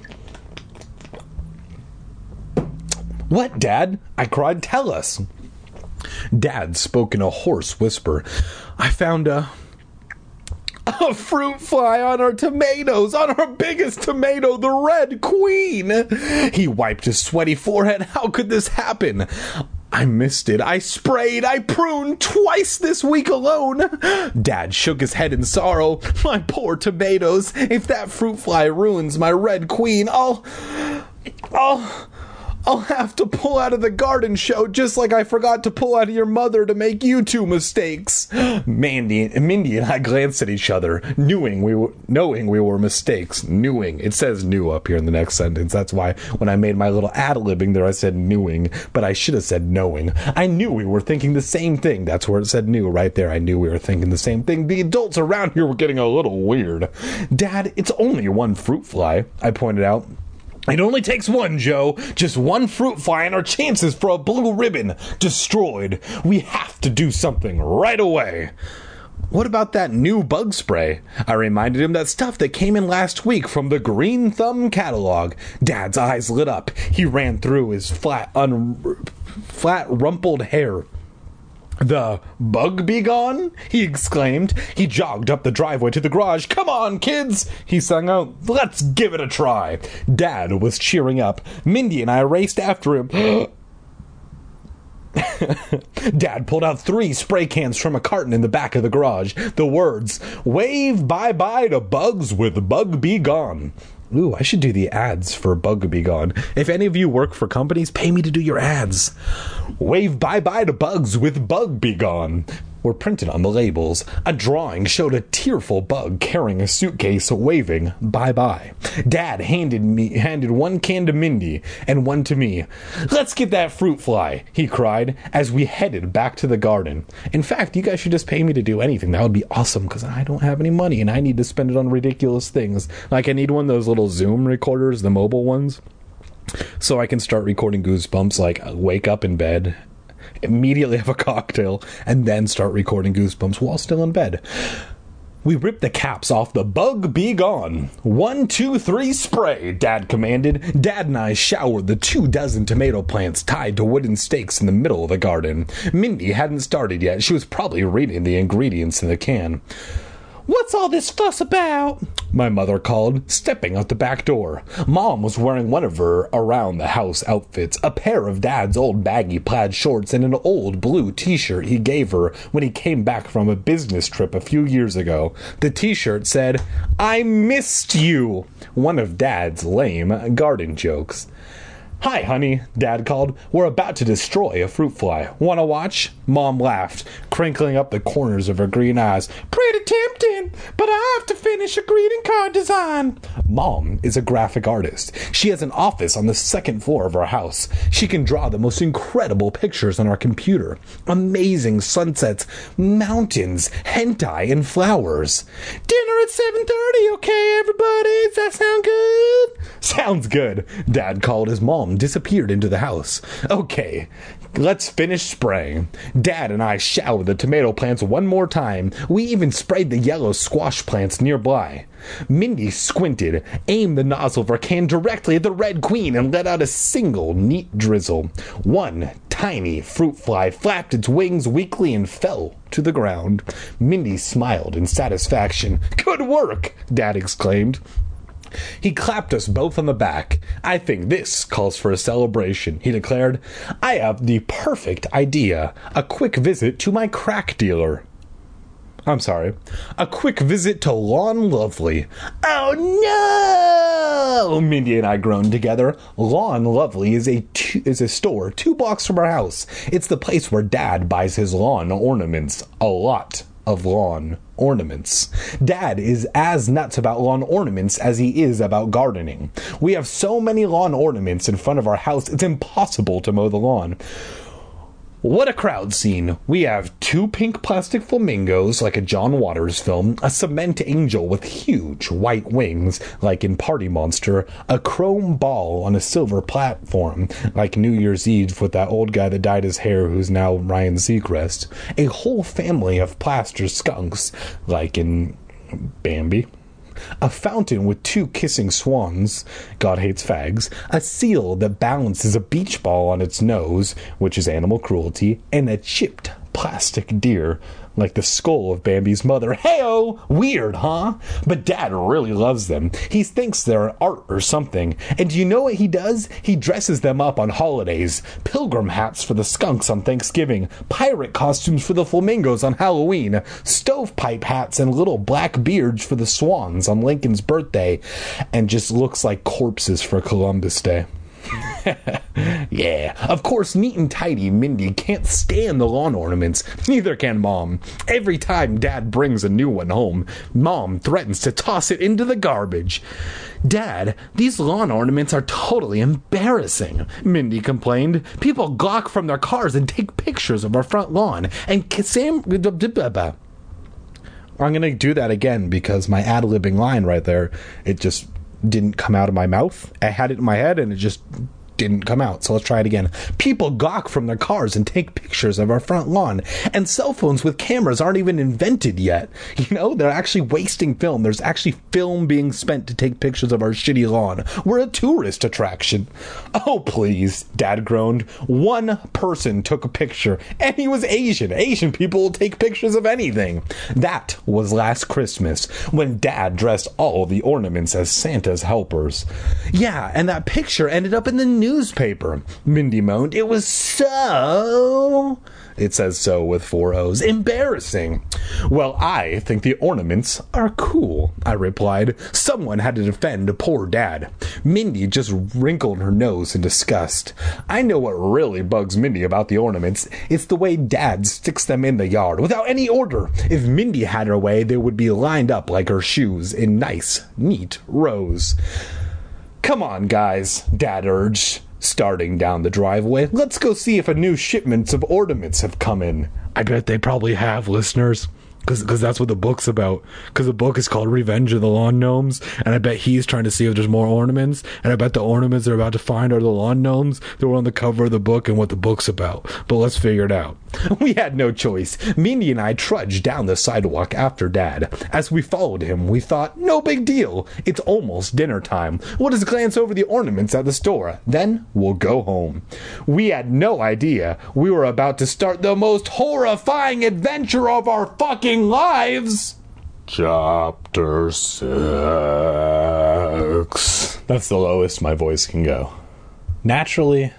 What, Dad? I cried. Tell us. Dad spoke in a hoarse whisper. I found a fruit fly on our tomatoes, on our biggest tomato, the Red Queen. He wiped his sweaty forehead. How could this happen? I missed it. I sprayed. I pruned twice this week alone. Dad shook his head in sorrow. My poor tomatoes. If that fruit fly ruins my Red Queen, I'll have to pull out of the garden show just like I forgot to pull out of your mother to make you two mistakes. Mindy and I glanced at each other, knowing we were mistakes. Knowing. It says knew up here in the next sentence. That's why when I made my little ad-libbing there I said knowing, but I should have said knowing. I knew we were thinking the same thing. That's where it said knew right there. I knew we were thinking the same thing. The adults around here were getting a little weird. Dad, it's only one fruit fly, I pointed out. It only takes one, Joe. Just one fruit fly and our chances for a blue ribbon destroyed. We have to do something right away. What about that new bug spray? I reminded him that stuff that came in last week from the Green Thumb catalog. Dad's eyes lit up. He ran through his flat rumpled hair. The bug be gone? He exclaimed. He jogged up the driveway to the garage. Come on, kids, he sung out. Let's give it a try. Dad was cheering up. Mindy and I raced after him. Dad pulled out 3 spray cans from a carton in the back of the garage. The words, "Wave bye-bye to bugs with Bug Be Gone." Ooh, I should do the ads for Bug Be Gone. If any of you work for companies, pay me to do your ads. Wave bye-bye to bugs with Bug Be Gone were printed on the labels. A drawing showed a tearful bug carrying a suitcase waving bye-bye. Dad handed one can to Mindy and one to me. Let's get that fruit fly, he cried as we headed back to the garden. In fact, you guys should just pay me to do anything. That would be awesome because I don't have any money and I need to spend it on ridiculous things. Like I need one of those little Zoom recorders, the mobile ones, so I can start recording Goosebumps, like wake up in bed, immediately have a cocktail, and then start recording Goosebumps while still in bed. We ripped the caps off the Bug Be Gone. 1, 2, 3, spray, Dad commanded. Dad and I showered the 24 tomato plants tied to wooden stakes in the middle of the garden. Mindy hadn't started yet. She was probably reading the ingredients in the can. What's all this fuss about? My mother called, stepping out the back door. Mom was wearing one of her around-the-house outfits, a pair of Dad's old baggy plaid shorts and an old blue t-shirt he gave her when he came back from a business trip a few years ago. The t-shirt said, "I missed you," one of Dad's lame garden jokes. "Hi, honey," Dad called. "We're about to destroy a fruit fly. Want to watch?" Mom laughed, crinkling up the corners of her green eyes. "Pretty tempting, but I have to finish a greeting card design." Mom is a graphic artist. She has an office on the second floor of our house. She can draw the most incredible pictures on our computer. Amazing sunsets, mountains, hentai, and flowers. "Dinner at 7:30, okay, everybody? Does that sound good?" "Sounds good," Dad called as Mom disappeared into the house. "Okay, let's finish spraying." Dad and I showered the tomato plants one more time. We even sprayed the yellow squash plants nearby. Mindy squinted, aimed the nozzle of her can directly at the Red Queen, and let out a single neat drizzle. One tiny fruit fly flapped its wings weakly and fell to the ground. Mindy smiled in satisfaction. "Good work!" Dad exclaimed. He clapped us both on the back. "I think this calls for a celebration," he declared. "I have the perfect idea. A quick visit to my crack dealer. I'm sorry. A quick visit to Lawn Lovely." "Oh no!" Mindy and I groaned together. Lawn Lovely is a store 2 blocks from our house. It's the place where Dad buys his lawn ornaments. A lot of lawn ornaments. Dad is as nuts about lawn ornaments as he is about gardening. We have so many lawn ornaments in front of our house, it's impossible to mow the lawn. What a crowd scene. We have 2 pink plastic flamingos, like a John Waters film, a cement angel with huge white wings, like in Party Monster, a chrome ball on a silver platform, like New Year's Eve with that old guy that dyed his hair who's now Ryan Seacrest, a whole family of plaster skunks, like in Bambi, a fountain with 2 kissing swans, God hates fags, a seal that balances a beach ball on its nose, which is animal cruelty, and a chipped plastic deer, like the skull of Bambi's mother. Hey-oh! Weird, huh? But Dad really loves them. He thinks they're art or something. And do you know what he does? He dresses them up on holidays. Pilgrim hats for the skunks on Thanksgiving. Pirate costumes for the flamingos on Halloween. Stovepipe hats and little black beards for the swans on Lincoln's birthday. And just looks like corpses for Columbus Day. Yeah, of course, neat and tidy Mindy can't stand the lawn ornaments. Neither can Mom. Every time Dad brings a new one home, Mom threatens to toss it into the garbage. "Dad, these lawn ornaments are totally embarrassing," Mindy complained. "People gawk from their cars and take pictures of our front lawn. And I'm going to do that again because my ad-libbing line right there, it just didn't come out of my mouth. I had it in my head and it just didn't come out. So let's try it again. "People gawk from their cars and take pictures of our front lawn. And cell phones with cameras aren't even invented yet. You know, they're actually wasting film. There's actually film being spent to take pictures of our shitty lawn. We're a tourist attraction." "Oh, please," Dad groaned. "One person took a picture and he was Asian. Asian people will take pictures of anything." That was last Christmas when Dad dressed all the ornaments as Santa's helpers. "Yeah, and that picture ended up in the newspaper," Mindy moaned. "It was so..." It says so with 4 O's. "Embarrassing." "Well, I think the ornaments are cool," I replied. Someone had to defend poor Dad. Mindy just wrinkled her nose in disgust. I know what really bugs Mindy about the ornaments. It's the way Dad sticks them in the yard without any order. If Mindy had her way, they would be lined up like her shoes in nice, neat rows. "Come on, guys," Dad urged, starting down the driveway. "Let's go see if a new shipments of ornaments have come in." I bet they probably have, listeners. Because that's what the book's about. Because the book is called Revenge of the Lawn Gnomes. And I bet he's trying to see if there's more ornaments. And I bet the ornaments they're about to find are the lawn gnomes that were on the cover of the book and what the book's about. But let's figure it out. We had no choice. Mindy and I trudged down the sidewalk after Dad. As we followed him, we thought, no big deal. It's almost dinner time. We'll just glance over the ornaments at the store. Then we'll go home. We had no idea we were about to start the most horrifying adventure of our fucking lives. Chapter 6. That's the lowest my voice can go. Naturally?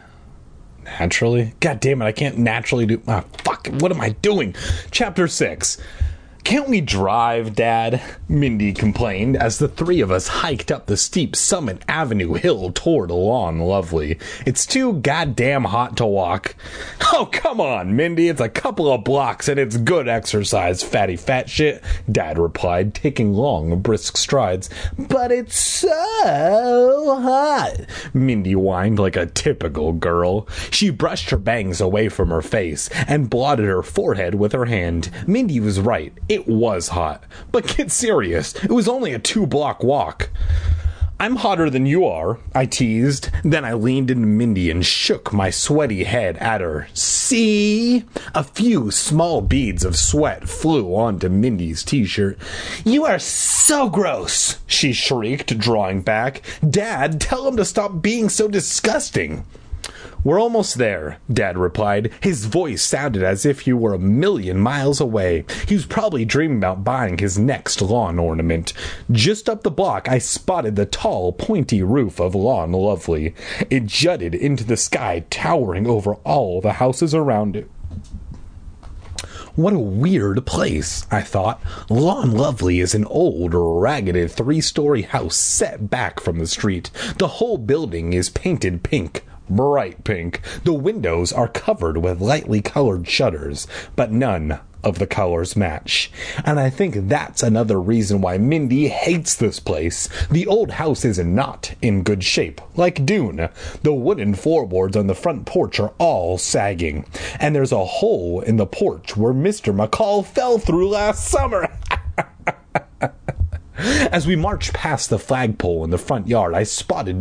God damn it, I can't naturally do... Ah, fuck, what am I doing? Chapter 6. "Can't we drive, Dad?" Mindy complained as the three of us hiked up the steep Summit Avenue hill toward Lawn Lovely. "It's too goddamn hot to walk." "Oh, come on, Mindy. It's a couple of blocks and it's good exercise, fatty fat shit," Dad replied, taking long, brisk strides. "But it's so hot," Mindy whined like a typical girl. She brushed her bangs away from her face and blotted her forehead with her hand. Mindy was right. It was hot. But get serious. It was only a 2-block walk. "I'm hotter than you are," I teased. Then I leaned into Mindy and shook my sweaty head at her. "See?" A few small beads of sweat flew onto Mindy's t-shirt. "You are so gross," she shrieked, drawing back. "Dad, tell him to stop being so disgusting." "We're almost there," Dad replied. His voice sounded as if he were a million miles away. He was probably dreaming about buying his next lawn ornament. Just up the block, I spotted the tall, pointy roof of Lawn Lovely. It jutted into the sky, towering over all the houses around it. What a weird place, I thought. Lawn Lovely is an old, ragged 3-story house set back from the street. The whole building is painted pink. Bright pink. The windows are covered with lightly colored shutters, but none of the colors match. And I think that's another reason why Mindy hates this place. The old house is not in good shape, like Dune. The wooden floorboards on the front porch are all sagging, and there's a hole in the porch where Mr. McCall fell through last summer. As we marched past the flagpole in the front yard, I spotted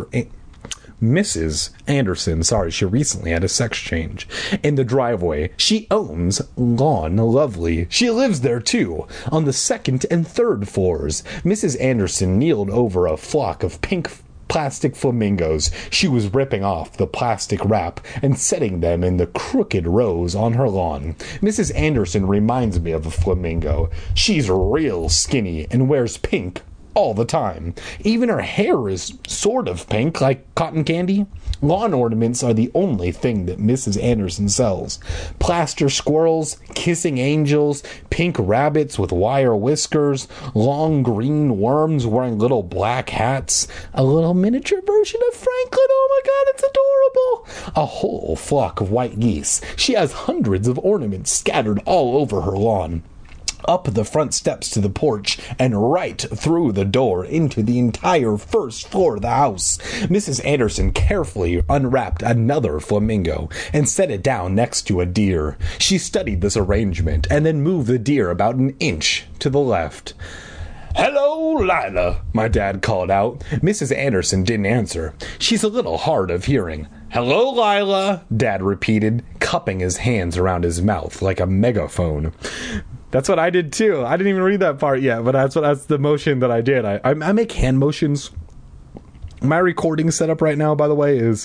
Mrs. Anderson, she recently had a sex change, in the driveway. She owns Lawn Lovely. She lives there too, on the 2nd and 3rd floors. Mrs. Anderson kneeled over a flock of pink plastic flamingos. She was ripping off the plastic wrap and setting them in the crooked rows on her lawn. Mrs. Anderson reminds me of a flamingo. She's real skinny and wears pink all the time. Even her hair is sort of pink, like cotton candy. Lawn ornaments are the only thing that Mrs. Anderson sells. Plaster squirrels, kissing angels, pink rabbits with wire whiskers, long green worms wearing little black hats, a little miniature version of Franklin. Oh my God, it's adorable. A whole flock of white geese. She has hundreds of ornaments scattered all over her lawn. Up the front steps to the porch and right through the door into the entire first floor of the house. Mrs. Anderson carefully unwrapped another flamingo and set it down next to a deer. She studied this arrangement and then moved the deer about an inch to the left. "Hello, Lila," my dad called out. Mrs. Anderson didn't answer. She's a little hard of hearing. "Hello, Lila," Dad repeated, cupping his hands around his mouth like a megaphone. That's what I did too. I didn't even read that part yet, but that's the motion that I did. I make hand motions. My recording setup right now, by the way, is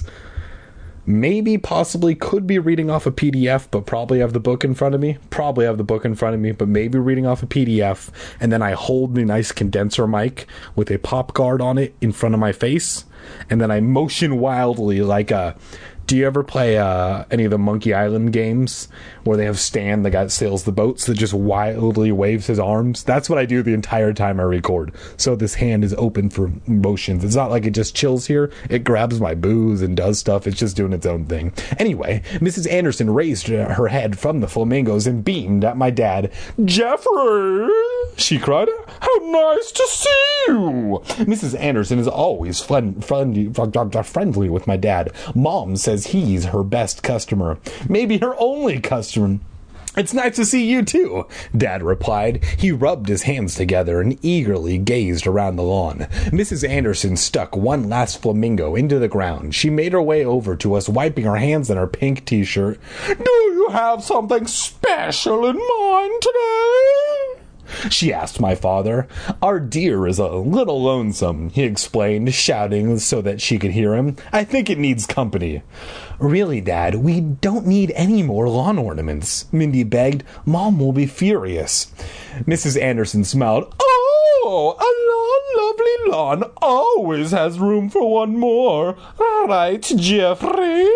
possibly could be reading off a PDF, but probably have the book in front of me. But maybe reading off a PDF, and then I hold the nice condenser mic with a pop guard on it in front of my face, and then I motion wildly like a... Do you ever play any of the Monkey Island games where they have Stan, the guy that sails the boats, that just wildly waves his arms? That's what I do the entire time I record. So this hand is open for motions. It's not like it just chills here. It grabs my booze and does stuff. It's just doing its own thing. Anyway, Mrs. Anderson raised her head from the flamingos and beamed at my dad. "Jeffrey," she cried, "how nice to see you." Mrs. Anderson is always friendly with my dad. Mom says he's her best customer, maybe her only customer. "It's nice to see you too," Dad replied. He rubbed his hands together and eagerly gazed around the lawn. Mrs. Anderson stuck one last flamingo into the ground. She made her way over to us, wiping her hands on her pink t-shirt. "Do you have something special in mind today?" she asked my father. "Our deer is a little lonesome," he explained, shouting so that she could hear him. "I think it needs company." "Really, Dad, we don't need any more lawn ornaments," Mindy begged. "Mom will be furious." Mrs. Anderson smiled. "Oh, a lovely lawn always has room for one more. Right, Jeffrey?"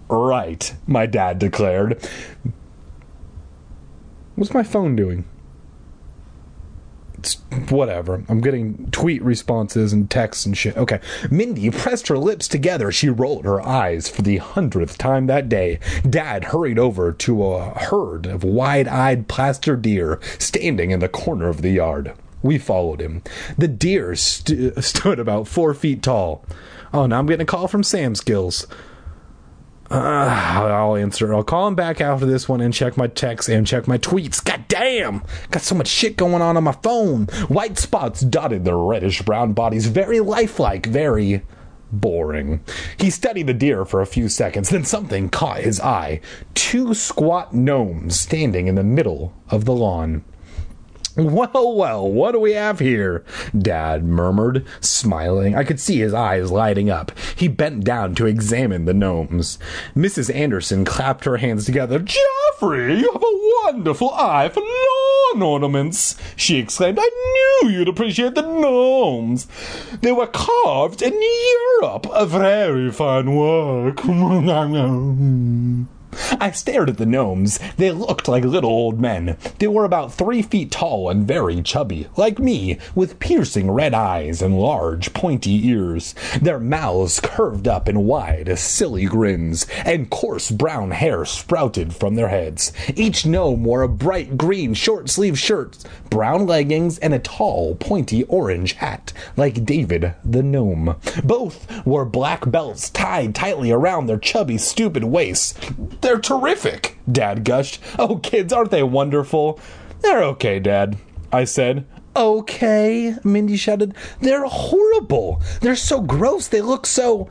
"Right," my dad declared. What's my phone doing? It's whatever. I'm getting tweet responses and texts and shit. Okay. Mindy pressed her lips together. She rolled her eyes for the 100th time that day. Dad hurried over to a herd of wide-eyed plaster deer standing in the corner of the yard. We followed him. The deer stood about 4 feet tall. Oh, now I'm getting a call from Sam Skills. I'll answer. I'll call him back after this one and check my texts and check my tweets. God damn! Got so much shit going on my phone. White spots dotted their reddish-brown bodies. Very lifelike. Very boring. He studied the deer for a few seconds. Then something caught his eye. 2 squat gnomes standing in the middle of the lawn. Well, what do we have here? Dad murmured, smiling. I could see his eyes lighting up. He bent down to examine the gnomes. Mrs. Anderson clapped her hands together. Geoffrey, you have a wonderful eye for lawn ornaments, she exclaimed. I knew you'd appreciate the gnomes. They were carved in Europe. A very fine work. I stared at the gnomes. They looked like little old men. They were about 3 feet tall and very chubby, like me, with piercing red eyes and large, pointy ears. Their mouths curved up in wide, silly grins, and coarse brown hair sprouted from their heads. Each gnome wore a bright green short-sleeved shirt, brown leggings, and a tall, pointy orange hat, like David the gnome. Both wore black belts tied tightly around their chubby, stupid waists. They're terrific, Dad gushed. Oh, kids, aren't they wonderful? They're okay, Dad, I said. Okay, Mindy shouted. They're horrible. They're so gross. They look so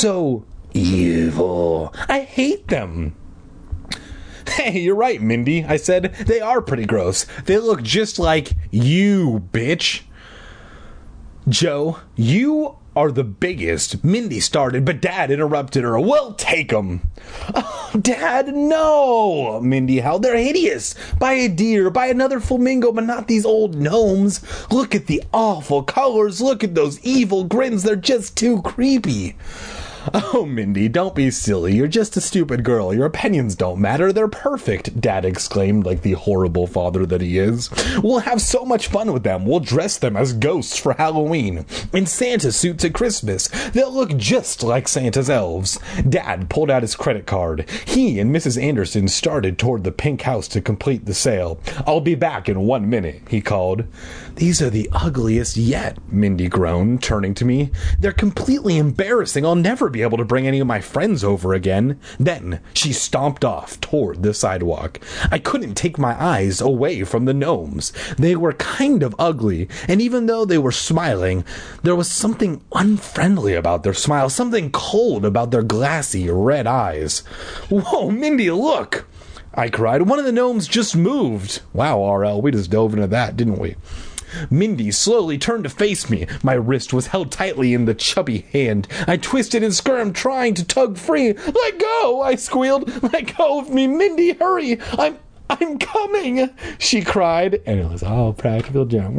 evil. I hate them. Hey, you're right, Mindy, I said. They are pretty gross. They look just like you, bitch. Joe, you are the biggest, Mindy started, but Dad interrupted her. Well, take 'em. Oh, Dad, no, Mindy howled. They're hideous. Buy a deer, buy another flamingo, but not these old gnomes. Look at the awful colors. Look at those evil grins. They're just too creepy. Oh, Mindy, don't be silly. You're just a stupid girl. Your opinions don't matter. They're perfect, Dad exclaimed like the horrible father that he is. We'll have so much fun with them. We'll dress them as ghosts for Halloween. In Santa suits at Christmas. They'll look just like Santa's elves. Dad pulled out his credit card. He and Mrs. Anderson started toward the pink house to complete the sale. I'll be back in 1 minute, he called. These are the ugliest yet, Mindy groaned, turning to me. They're completely embarrassing. I'll never be able to bring any of my friends over again. Then she stomped off toward the sidewalk. I couldn't take my eyes away from the gnomes. They were kind of ugly, and even though they were smiling, there was something unfriendly about their smile, something cold about their glassy red eyes. Whoa, Mindy, look! I cried. One of the gnomes just moved. Wow, RL, we just dove into that, didn't we? Mindy slowly turned to face me. My wrist was held tightly in the chubby hand. I twisted and squirmed, trying to tug free. Let go, I squealed. Let go of me, Mindy, hurry. I'm coming, she cried. And it was all practical joke.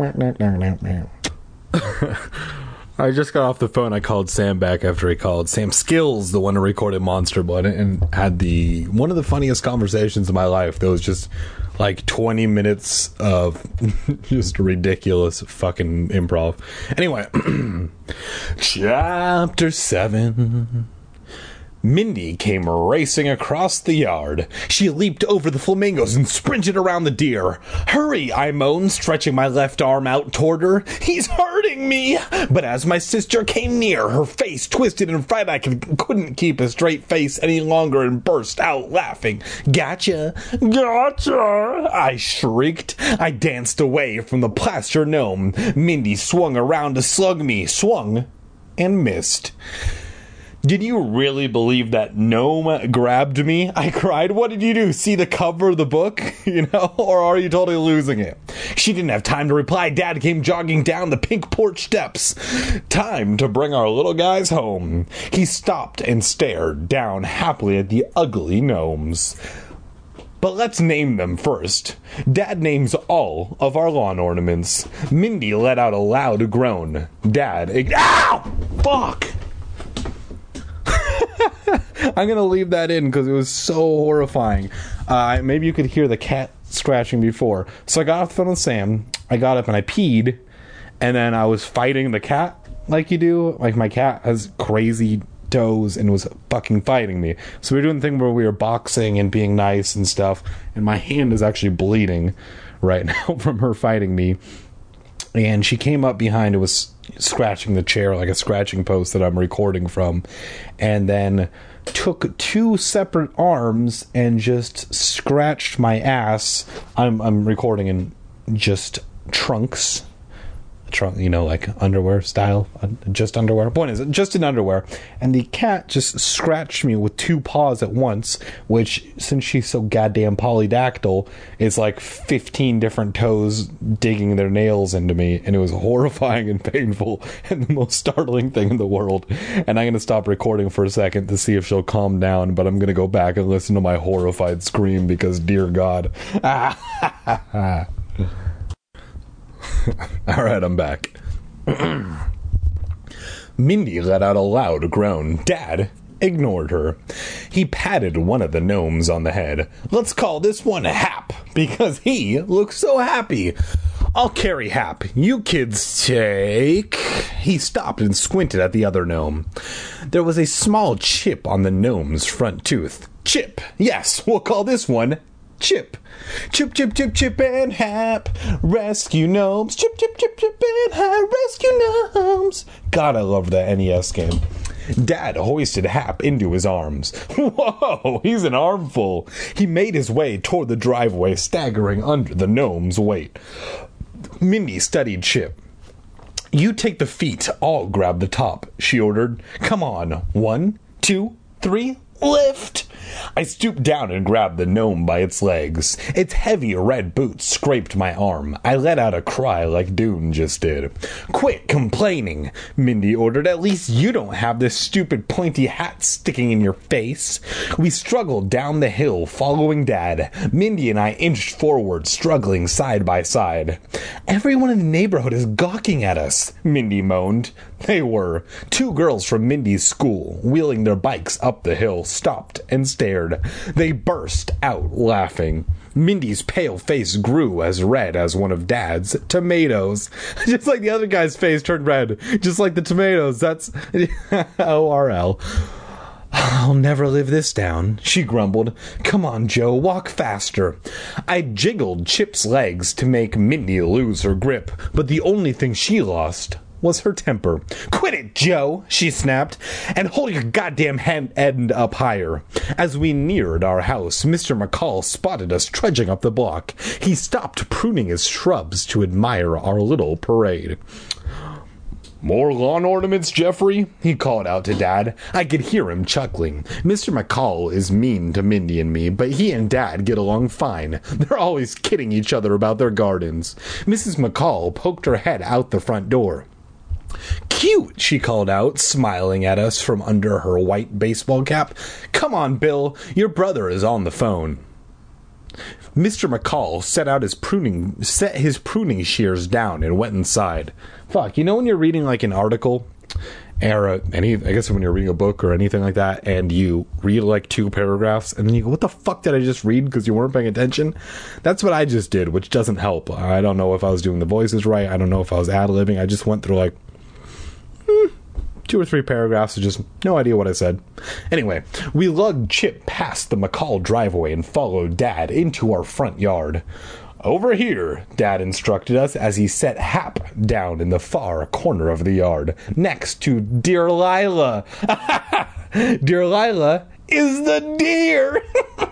I just got off the phone. I called Sam back after he called. Sam Skills, the one who recorded Monster Blood, and had one of the funniest conversations of my life. That was just like 20 minutes of just ridiculous fucking improv. Anyway, Chapter 7. Mindy came racing across the yard. She leaped over the flamingos and sprinted around the deer. Hurry, I moaned, stretching my left arm out toward her. He's hurting me! But as my sister came near, her face twisted in fright. I couldn't keep a straight face any longer and burst out laughing. Gotcha! Gotcha! I shrieked. I danced away from the plaster gnome. Mindy swung around to slug me, swung, and missed. Did you really believe that gnome grabbed me? I cried. What did you do? See the cover of the book? Or are you totally losing it? She didn't have time to reply. Dad came jogging down the pink porch steps. Time to bring our little guys home. He stopped and stared down happily at the ugly gnomes. But let's name them first. Dad names all of our lawn ornaments. Mindy let out a loud groan. Dad, ow! Fuck! I'm going to leave that in because it was so horrifying. Maybe you could hear the cat scratching before. So I got off the phone with Sam. I got up and I peed. And then I was fighting the cat like you do. Like, my cat has crazy toes and was fucking fighting me. So we were doing the thing where we were boxing and being nice and stuff. And my hand is actually bleeding right now from her fighting me. And she came up behind and was scratching the chair like a scratching post that I'm recording from. And then took 2 separate arms and just scratched my ass. I'm recording in just trunks. You know, like underwear style, just underwear. Point is, just in underwear. And the cat just scratched me with 2 paws at once, which, since she's so goddamn polydactyl, is like 15 different toes digging their nails into me. And it was horrifying and painful and the most startling thing in the world. And I'm going to stop recording for a second to see if she'll calm down, but I'm going to go back and listen to my horrified scream because, dear God. Alright, I'm back. Mindy let out a loud groan. Dad ignored her. He patted one of the gnomes on the head. Let's call this one Hap, because he looks so happy. I'll carry Hap. You kids take... He stopped and squinted at the other gnome. There was a small chip on the gnome's front tooth. Chip. Yes, we'll call this one Chip. Chip, chip, chip, chip, and Hap. Rescue gnomes. Chip, chip, chip, chip, and Hap. Rescue gnomes. God, I love that NES game. Dad hoisted Hap into his arms. Whoa, he's an armful. He made his way toward the driveway, staggering under the gnome's weight. Mindy studied Chip. You take the feet, I'll grab the top, she ordered. Come on. 1, 2, 3, lift! I stooped down and grabbed the gnome by its legs. Its heavy red boots scraped my arm. I let out a cry like Dune just did. Quit complaining, Mindy ordered. At least you don't have this stupid pointy hat sticking in your face. We struggled down the hill, following Dad. Mindy and I inched forward, struggling side by side. Everyone in the neighborhood is gawking at us, Mindy moaned. They were. 2 girls from Mindy's school, wheeling their bikes up the hill, stopped and stared. They burst out laughing. Mindy's pale face grew as red as one of Dad's tomatoes. Just like the other guy's face turned red. Just like the tomatoes. That's ORL. I'll never live this down, she grumbled. Come on, Joe, walk faster. I jiggled Chip's legs to make Mindy lose her grip, but the only thing she lost was her temper. Quit it, Joe, she snapped, and hold your goddamn end up higher. As we neared our house, Mr. McCall spotted us trudging up the block. He stopped pruning his shrubs to admire our little parade. More lawn ornaments, Jeffrey? He called out to Dad. I could hear him chuckling. Mr. McCall is mean to Mindy and me, but he and Dad get along fine. They're always kidding each other about their gardens. Mrs. McCall poked her head out the front door. Cute, she called out, smiling at us from under her white baseball cap. Come on, Bill, your brother is on the phone. Mr. McCall set his pruning shears down and went inside. Fuck, you know when you're reading like an article, I guess when you're reading a book or anything like that, and you read like 2 paragraphs, and then you go, what the fuck did I just read because you weren't paying attention? That's what I just did, which doesn't help. I don't know if I was doing the voices right. I don't know if I was ad-libbing. I just went through like 2 or 3 paragraphs of just no idea what I said. Anyway, we lugged Chip past the McCall driveway and followed Dad into our front yard. Over here, Dad instructed us as he set Hap down in the far corner of the yard, next to Dear Lila. Dear Lila is the deer.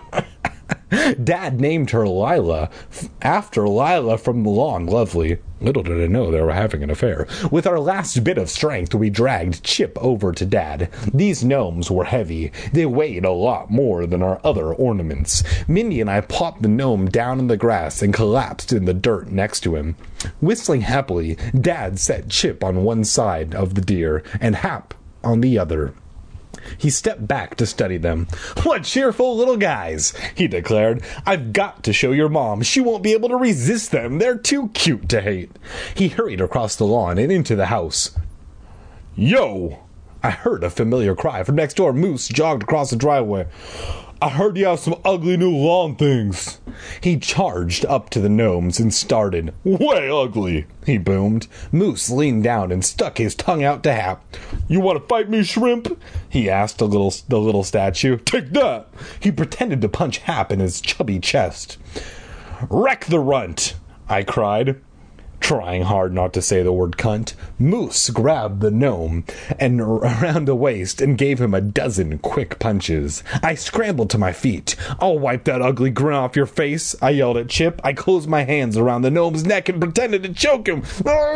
Dad named her Lila after Lila from the Long Lovely. Little did I know they were having an affair. With our last bit of strength, we dragged Chip over to Dad. These gnomes were heavy. They weighed a lot more than our other ornaments. Mindy and I popped the gnome down in the grass and collapsed in the dirt next to him. Whistling happily, Dad set Chip on one side of the deer and Hap on the other. He stepped back to study them. What cheerful little guys, he declared. I've got to show your mom. She won't be able to resist them. They're too cute to hate. He hurried across the lawn and into the house. Yo! I heard a familiar cry from next door. Moose jogged across the driveway. I heard you have some ugly new lawn things. He charged up to the gnomes and started. Way ugly, he boomed. Moose leaned down and stuck his tongue out to Hap. You want to fight me, shrimp? He asked the little statue. Take that. He pretended to punch Hap in his chubby chest. Wreck the runt, I cried, trying hard not to say the word cunt. Moose grabbed the gnome and around the waist and gave him a dozen quick punches. I scrambled to my feet. I'll wipe that ugly grin off your face, I yelled at Chip. I closed my hands around the gnome's neck and pretended to choke him.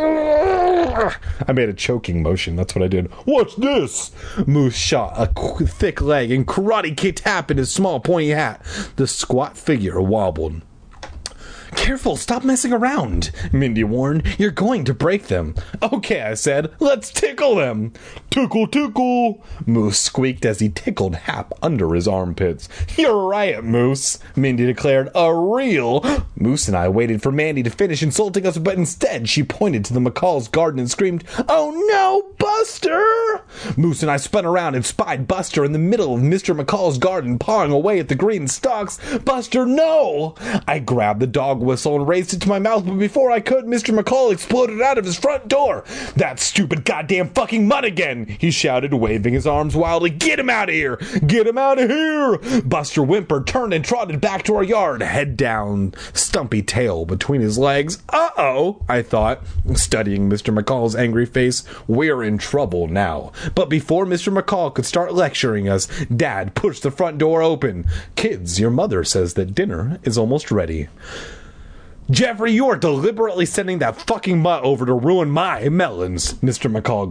I made a choking motion. That's what I did. What's this? Moose shot a thick leg and karate kicked Hap in his small pointy hat. The squat figure wobbled. Careful, stop messing around, Mindy warned. You're going to break them. Okay, I said. Let's tickle them. Tickle, tickle, Moose squeaked as he tickled Hap under his armpits. You're right, Moose, Mindy declared. A real... Moose and I waited for Mandy to finish insulting us, but instead she pointed to the McCall's garden and screamed, Oh no, Buster! Moose and I spun around and spied Buster in the middle of Mr. McCall's garden, pawing away at the green stalks. Buster, no! I grabbed the dog whistle and raised it to my mouth, but before I could, Mr. McCall exploded out of his front door. That stupid goddamn fucking mutt again, he shouted, waving his arms wildly. Get him out of here! Get him out of here! Buster whimpered, turned and trotted back to our yard, head down, stumpy tail between his legs. Uh-oh, I thought, studying Mr. McCall's angry face. We're in trouble now. But before Mr. McCall could start lecturing us, Dad pushed the front door open. Kids, your mother says that dinner is almost ready. Jeffrey, you are deliberately sending that fucking mutt over to ruin my melons, Mr. McCall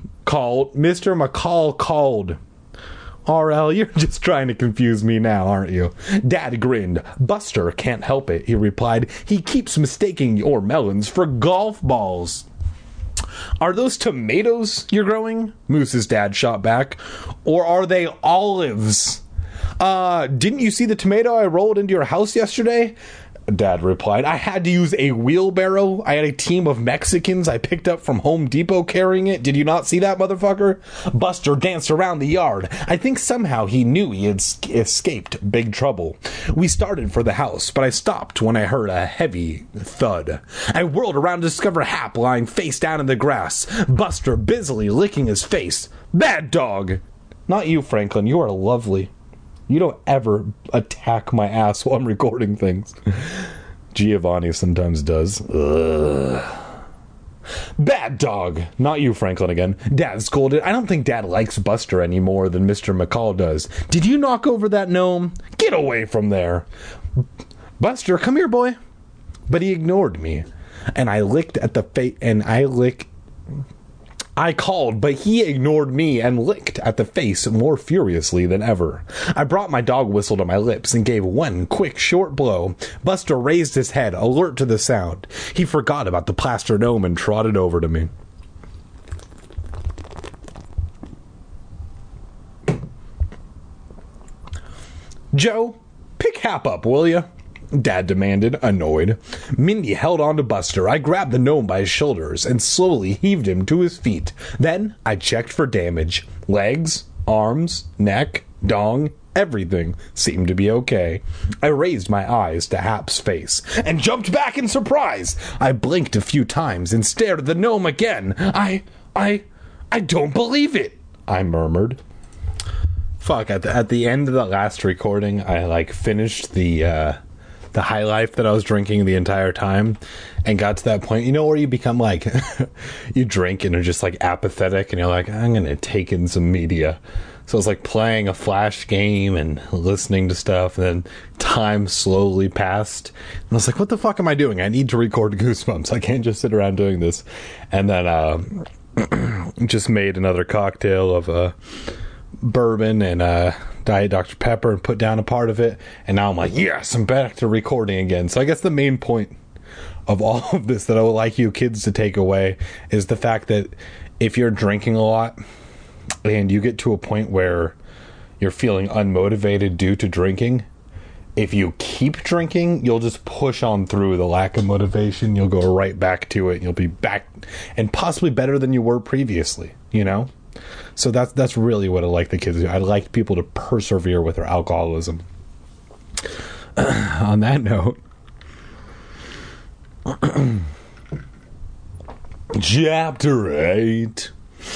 called. RL, you're just trying to confuse me now, aren't you? Dad grinned. Buster can't help it, he replied. He keeps mistaking your melons for golf balls. Are those tomatoes you're growing? Moose's dad shot back. Or are they olives? Didn't you see the tomato I rolled into your house yesterday? Dad replied. I had to use a wheelbarrow. I had a team of Mexicans I picked up from Home Depot carrying it. Did you not see that, motherfucker? Buster danced around the yard. I think somehow he knew he had escaped big trouble. We started for the house, but I stopped when I heard a heavy thud. I whirled around to discover Hap lying face down in the grass, Buster busily licking his face. Bad dog! Not you, Franklin. You are lovely. You don't ever attack my ass while I'm recording things. Giovanni sometimes does. Ugh. Bad dog. Not you, Franklin, again. Dad scolded. I don't think Dad likes Buster any more than Mr. McCall does. Did you knock over that gnome? Get away from there. Buster, come here, boy. But he ignored me. And I licked at the face, I called, but he ignored me and licked at the face more furiously than ever. I brought my dog whistle to my lips and gave one quick, short blow. Buster raised his head, alert to the sound. He forgot about the plaster gnome and trotted over to me. Joe, pick Hap up, will you? Dad demanded, annoyed. Mindy held on to Buster. I grabbed the gnome by his shoulders and slowly heaved him to his feet. Then I checked for damage. Legs, arms, neck, dong, everything seemed to be okay. I raised my eyes to Hap's face and jumped back in surprise. I blinked a few times and stared at the gnome again. I don't believe it, I murmured. Fuck, at the end of the last recording, I finished the high life that I was drinking the entire time and got to that point, where you become you drink and are just apathetic and you're like, I'm going to take in some media. So I was playing a Flash game and listening to stuff, and then time slowly passed. And I was like, what the fuck am I doing? I need to record Goosebumps. I can't just sit around doing this. And then just made another cocktail of bourbon and Diet Dr. Pepper and put down a part of it, and now I'm like, yes, I'm back to recording again. So I guess the main point of all of this that I would like you kids to take away is the fact that if you're drinking a lot and you get to a point where you're feeling unmotivated due to drinking, if you keep drinking, you'll just push on through the lack of motivation. You'll go right back to it. You'll be back and possibly better than you were previously, So that's really what I like the kids to do. I like people to persevere with their alcoholism. On that note, Chapter 8.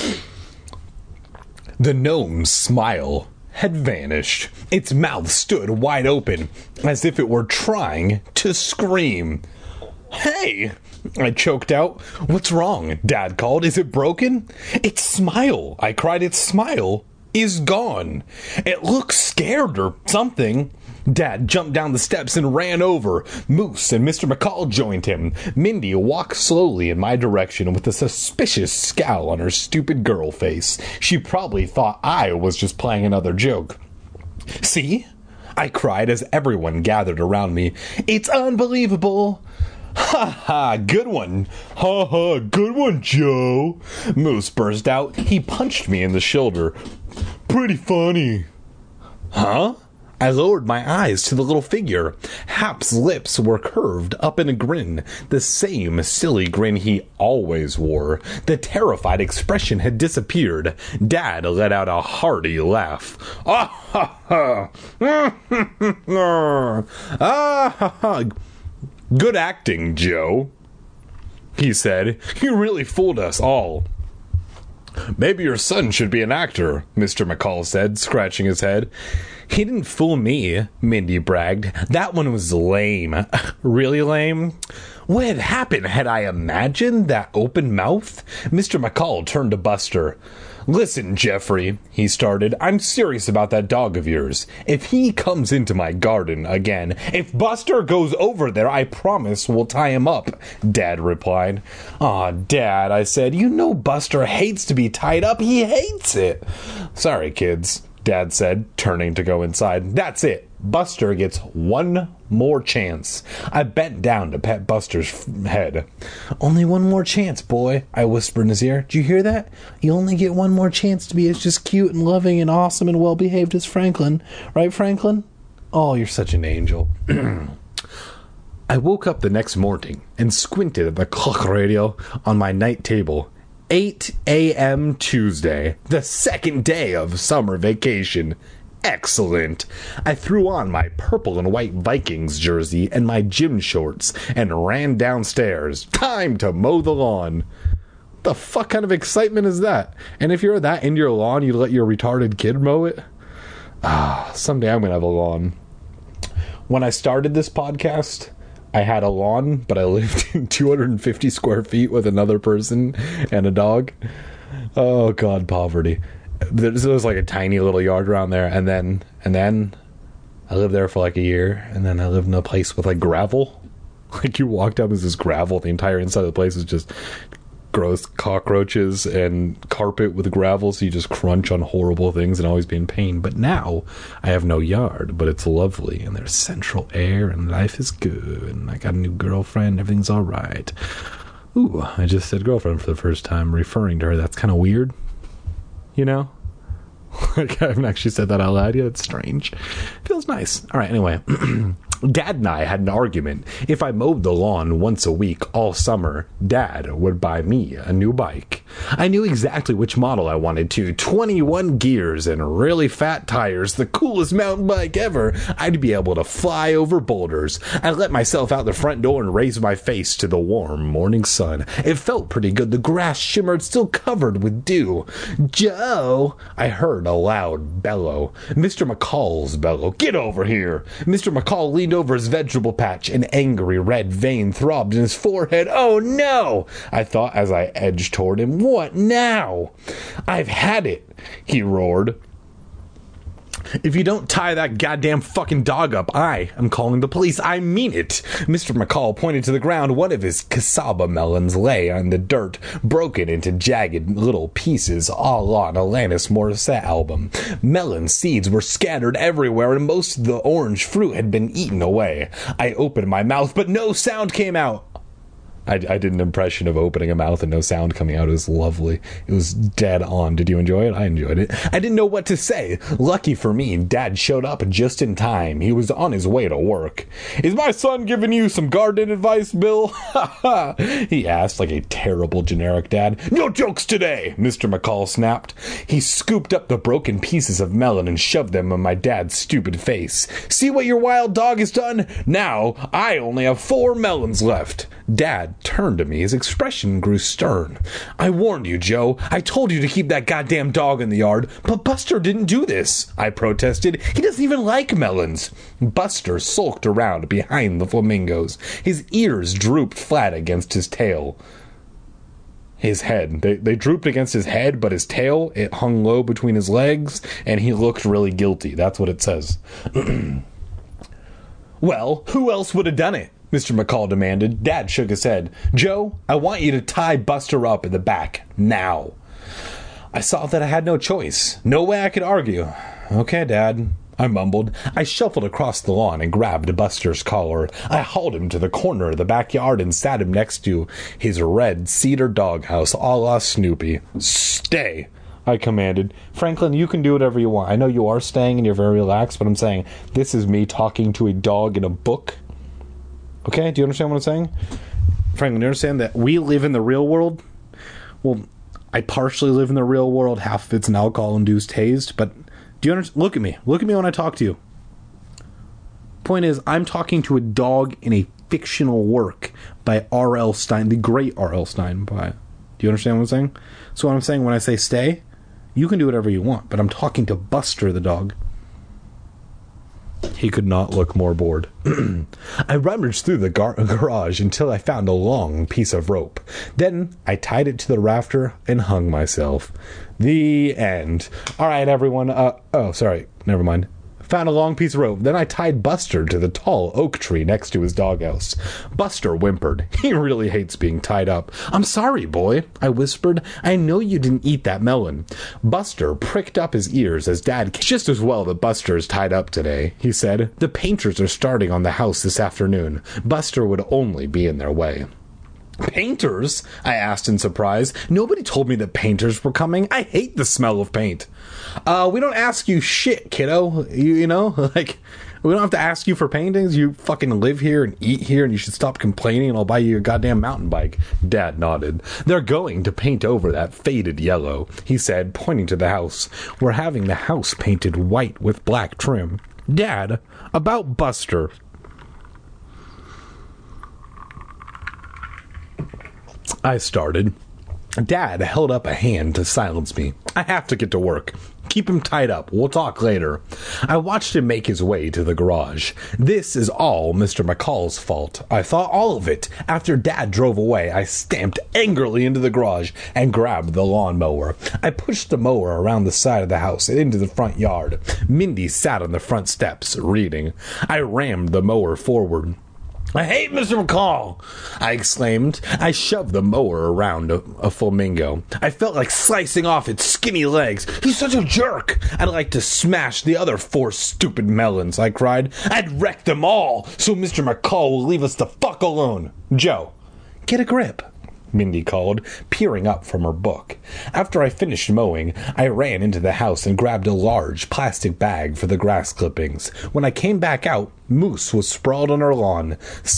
The gnome's smile had vanished. Its mouth stood wide open, as if it were trying to scream. "Hey!" I choked out. "What's wrong?" Dad called. "Is it broken?" "Its smile," I cried. "Its smile is gone. It looks scared or something." Dad jumped down the steps and ran over. Moose and Mr. McCall joined him. Mindy walked slowly in my direction with a suspicious scowl on her stupid girl face. She probably thought I was just playing another joke. "See?" I cried as everyone gathered around me. "It's unbelievable." "Ha ha, good one. Ha ha, good one, Joe." Moose burst out. He punched me in the shoulder. "Pretty funny." "Huh?" I lowered my eyes to the little figure. Hap's lips were curved up in a grin, the same silly grin he always wore. The terrified expression had disappeared. Dad let out a hearty laugh. "Ah ha ha! Ah ha ha! Good acting, Joe," he said. "You really fooled us all." "Maybe your son should be an actor," Mr. McCall said, scratching his head. "He didn't fool me," Mindy bragged. "That one was lame." "Really lame?" What had happened? Had I imagined that open mouth? Mr. McCall turned to Buster. "Listen, Jeffrey," he started. "I'm serious about that dog of yours. If he comes into my garden again, if Buster goes over there, I promise we'll tie him up," Dad replied. "Aw, Dad," I said, "you know Buster hates to be tied up. He hates it." "Sorry, kids," Dad said, turning to go inside. "That's it. Buster gets one more chance." I bent down to pet Buster's head. "Only one more chance, boy," I whispered in his ear. "Do you hear that? You only get one more chance to be as just cute and loving and awesome and well-behaved as Franklin. Right, Franklin? Oh, you're such an angel." I woke up the next morning and squinted at the clock radio on my night table. 8 a.m. Tuesday, the second day of summer vacation. Excellent. I threw on my purple and white Vikings jersey and my gym shorts and ran downstairs. Time to mow the lawn. The fuck kind of excitement is that? And if you're that into your lawn, you let your retarded kid mow it? Someday I'm gonna have a lawn. When I started this podcast, I had a lawn, but I lived in 250 square feet with another person and a dog. Oh God, poverty. There was like a tiny little yard around there, and then I lived there for like a year, and then I lived in a place with like gravel. Like you walked up, there's this gravel. The entire inside of the place is just gross cockroaches and carpet with gravel, so you just crunch on horrible things and always be in pain. But now I have no yard, but it's lovely, and there's central air, and life is good, and I got a new girlfriend. Everything's all right. Ooh, I just said girlfriend for the first time, referring to her. That's kind of weird. You know? Like, I haven't actually said that out loud yet. It's strange. Feels nice. All right, anyway. Dad and I had an argument. If I mowed the lawn once a week all summer, Dad would buy me a new bike. I knew exactly which model I wanted to. 21 gears and really fat tires. The coolest mountain bike ever. I'd be able to fly over boulders. I let myself out the front door and raised my face to the warm morning sun. It felt pretty good. The grass shimmered, still covered with dew. "Joe!" I heard a loud bellow. Mr. McCall's bellow. "Get over here!" Mr. McCall leaned over his vegetable patch. An angry red vein throbbed in his forehead. "Oh no!" I thought as I edged toward him. "What now?" "I've had it," he roared. "If you don't tie that goddamn fucking dog up, I am calling the police. I mean it." Mr. McCall pointed to the ground. One of his cassava melons lay on the dirt, broken into jagged little pieces, a la an Alanis Morissette album. Melon seeds were scattered everywhere, and most of the orange fruit had been eaten away. I opened my mouth, but no sound came out. I did an impression of opening a mouth and no sound coming out. It was lovely. It was dead on. Did you enjoy it? I enjoyed it. I didn't know what to say. Lucky for me, Dad showed up just in time. He was on his way to work. "Is my son giving you some gardening advice, Bill?" he asked like a terrible generic dad. "No jokes today," Mr. McCall snapped. He scooped up the broken pieces of melon and shoved them on my dad's stupid face. "See what your wild dog has done? Now I only have 4 melons left." Dad turned to me. His expression grew stern. "I warned you, Joe. I told you to keep that goddamn dog in the yard. But Buster didn't do this," I protested. "He doesn't even like melons." Buster sulked around behind the flamingos. His ears drooped flat against his tail. His head. They drooped against his head, but his tail, it hung low between his legs, and he looked really guilty. That's what it says. "Well, who else would have done it?" Mr. McCall demanded. Dad shook his head. "Joe, I want you to tie Buster up in the back. Now." I saw that I had no choice. No way I could argue. "Okay, Dad," I mumbled. I shuffled across the lawn and grabbed Buster's collar. I hauled him to the corner of the backyard and sat him next to his red cedar doghouse a la Snoopy. "Stay," I commanded. "Franklin, you can do whatever you want. I know you are staying and you're very relaxed, but I'm saying this is me talking to a dog in a book. Okay, do you understand what I'm saying? Franklin, do you understand that we live in the real world? Well, I partially live in the real world. Half of it's an alcohol-induced haze, but do you understand? Look at me. Look at me when I talk to you. Point is, I'm talking to a dog in a fictional work by R.L. Stine, the great R.L. Stine. Do you understand what I'm saying? So what I'm saying when I say stay, you can do whatever you want, but I'm talking to Buster the dog. He could not look more bored. I rummaged through the garage until I found a long piece of rope. Then I tied it to the rafter and hung myself. The end. All right, everyone. Sorry. Never mind. Found a long piece of rope. Then I tied Buster to the tall oak tree next to his doghouse. Buster whimpered. He really hates being tied up. "I'm sorry, boy," I whispered. "I know you didn't eat that melon." Buster pricked up his ears as Dad came. "Just as well that Buster is tied up today," he said. "The painters are starting on the house this afternoon. Buster would only be in their way." "Painters?" I asked in surprise. "Nobody told me that painters were coming. I hate the smell of paint." We don't ask you shit, kiddo. You know, like, we don't have to ask you for paintings. You fucking live here and eat here, and you should stop complaining, and I'll buy you a goddamn mountain bike." Dad nodded. "They're going to paint over that faded yellow," he said, pointing to the house. "We're having the house painted white with black trim." "Dad, about Buster." I started. Dad held up a hand to silence me. "I have to get to work. Keep him tied up. We'll talk later." I watched him make his way to the garage. This is all Mr. McCall's fault. I thought all of it. After Dad drove away, I stamped angrily into the garage and grabbed the lawnmower. I pushed the mower around the side of the house and into the front yard. Mindy sat on the front steps, reading. I rammed the mower forward. "I hate Mr. McCall!" I exclaimed. I shoved the mower around a flamingo. I felt like slicing off its skinny legs. "He's such a jerk! I'd like to smash the other 4 stupid melons," I cried. "I'd wreck them all, so Mr. McCall will leave us the fuck alone." "Joe, get a grip," Mindy called, peering up from her book. After I finished mowing, I ran into the house and grabbed a large plastic bag for the grass clippings. When I came back out, Moose was sprawled on our lawn.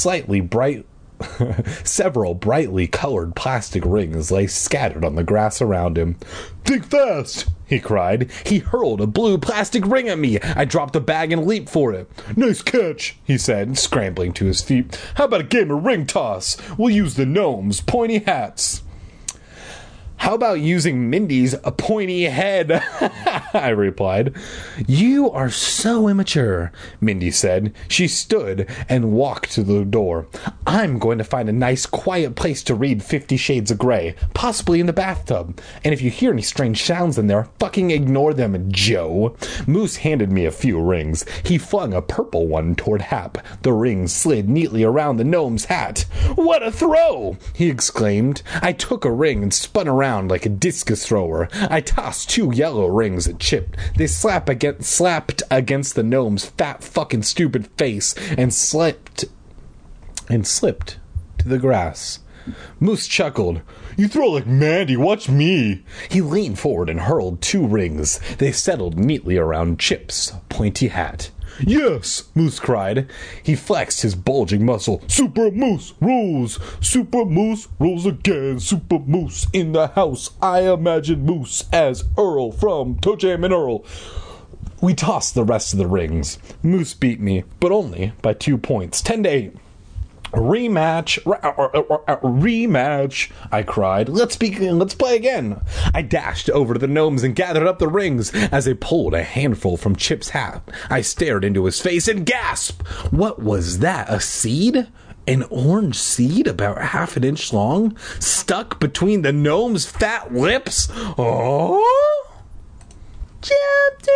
Several brightly colored plastic rings lay scattered on the grass around him. "Think fast!" he cried. He hurled a blue plastic ring at me. I dropped the bag and leaped for it. "Nice catch," he said, scrambling to his feet. "How about a game of ring toss? We'll use the gnomes' pointy hats." "How about using Mindy's pointy head?" I replied. "You are so immature," Mindy said. She stood and walked to the door. "I'm going to find a nice, quiet place to read 50 Shades of Grey, possibly in the bathtub. And if you hear any strange sounds in there, fucking ignore them, Joe." Moose handed me a few rings. He flung a purple one toward Hap. The ring slid neatly around the gnome's hat. "What a throw!" he exclaimed. I took a ring and spun around like a discus thrower. I tossed 2 yellow rings that chipped. They slapped against the gnome's fat fucking stupid face and slipped to the grass. Moose chuckled. You throw like Mandy, watch me. He leaned forward and hurled 2 rings. They settled neatly around Chip's pointy hat. Yes, Moose cried. He flexed his bulging muscle. Super Moose rules. Super Moose rules again. Super Moose in the house. I imagine Moose as Earl from Toe Jam and Earl. We tossed the rest of the rings. Moose beat me, but only by 2 points. 10-8. Rematch, rematch, I cried. Let's play again. I dashed over to the gnomes and gathered up the rings as they pulled a handful from Chip's hat. I stared into his face and gasped. What was that, a seed? An orange seed about half an inch long, stuck between the gnome's fat lips? Oh! Chapter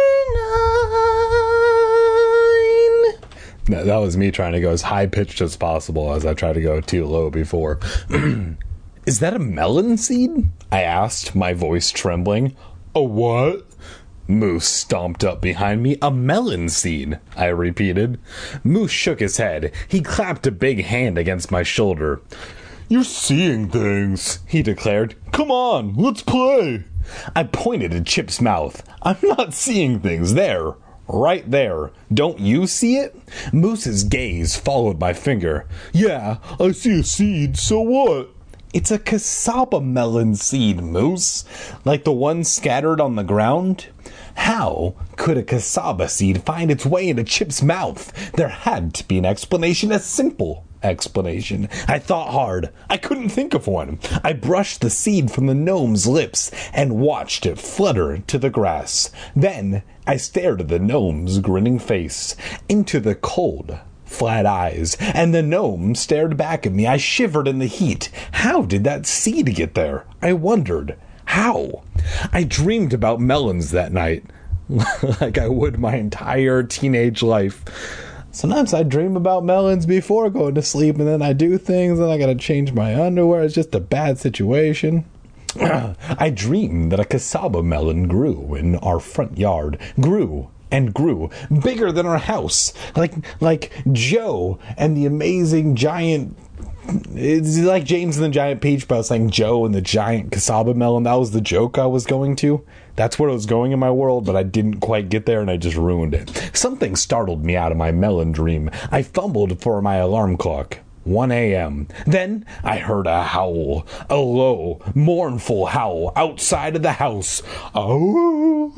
9. That was me trying to go as high-pitched as possible as I tried to go too low before. Is that a melon seed? I asked, my voice trembling. A what? Moose stomped up behind me. A melon seed, I repeated. Moose shook his head. He clapped a big hand against my shoulder. You're seeing things, he declared. Come on, let's play. I pointed at Chip's mouth. I'm not seeing things there. Right there. Don't you see it? Moose's gaze followed my finger. Yeah, I see a seed, so what? It's a cassava melon seed, Moose. Like the one scattered on the ground? How could a cassava seed find its way into Chip's mouth? There had to be an explanation, a simple explanation. I thought hard. I couldn't think of one. I brushed the seed from the gnome's lips and watched it flutter to the grass. Then I stared at the gnome's grinning face, into the cold, flat eyes, and the gnome stared back at me. I shivered in the heat. How did that seed get there? I wondered. How? I dreamed about melons that night, like I would my entire teenage life. Sometimes I dream about melons before going to sleep, and then I do things, and I gotta change my underwear. It's just a bad situation. I dreamed that a cassava melon grew in our front yard. Grew and grew, bigger than our house. Like Joe and the amazing giant... It's like James and the Giant Peach, but I was saying Joe and the giant cassava melon. That was the joke I was going to. That's where I was going in my world, but I didn't quite get there, and I just ruined it. Something startled me out of my melon dream. I fumbled for my alarm clock. 1 a.m. Then I heard a howl. A low, mournful howl outside of the house. Oh!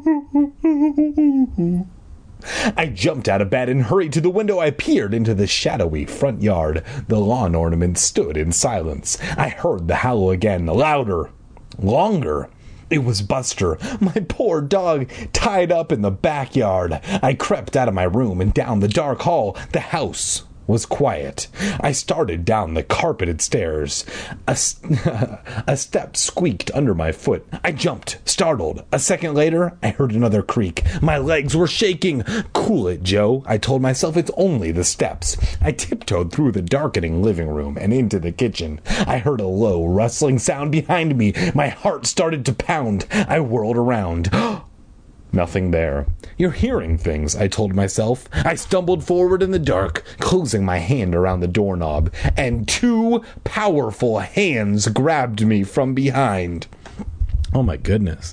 I jumped out of bed and hurried to the window. I peered into the shadowy front yard. The lawn ornament stood in silence. I heard the howl again, louder, longer. It was Buster, my poor dog, tied up in the backyard. I crept out of my room and down the dark hall. The house was quiet. I started down the carpeted stairs. A step squeaked under my foot. I jumped, startled. A second later, I heard another creak. My legs were shaking. Cool it, Joe, I told myself. It's only the steps. I tiptoed through the darkening living room and into the kitchen. I heard a low, rustling sound behind me. My heart started to pound. I whirled around. Nothing there. You're hearing things, I told myself. I stumbled forward in the dark, closing my hand around the doorknob, and 2 powerful hands grabbed me from behind. Oh my goodness.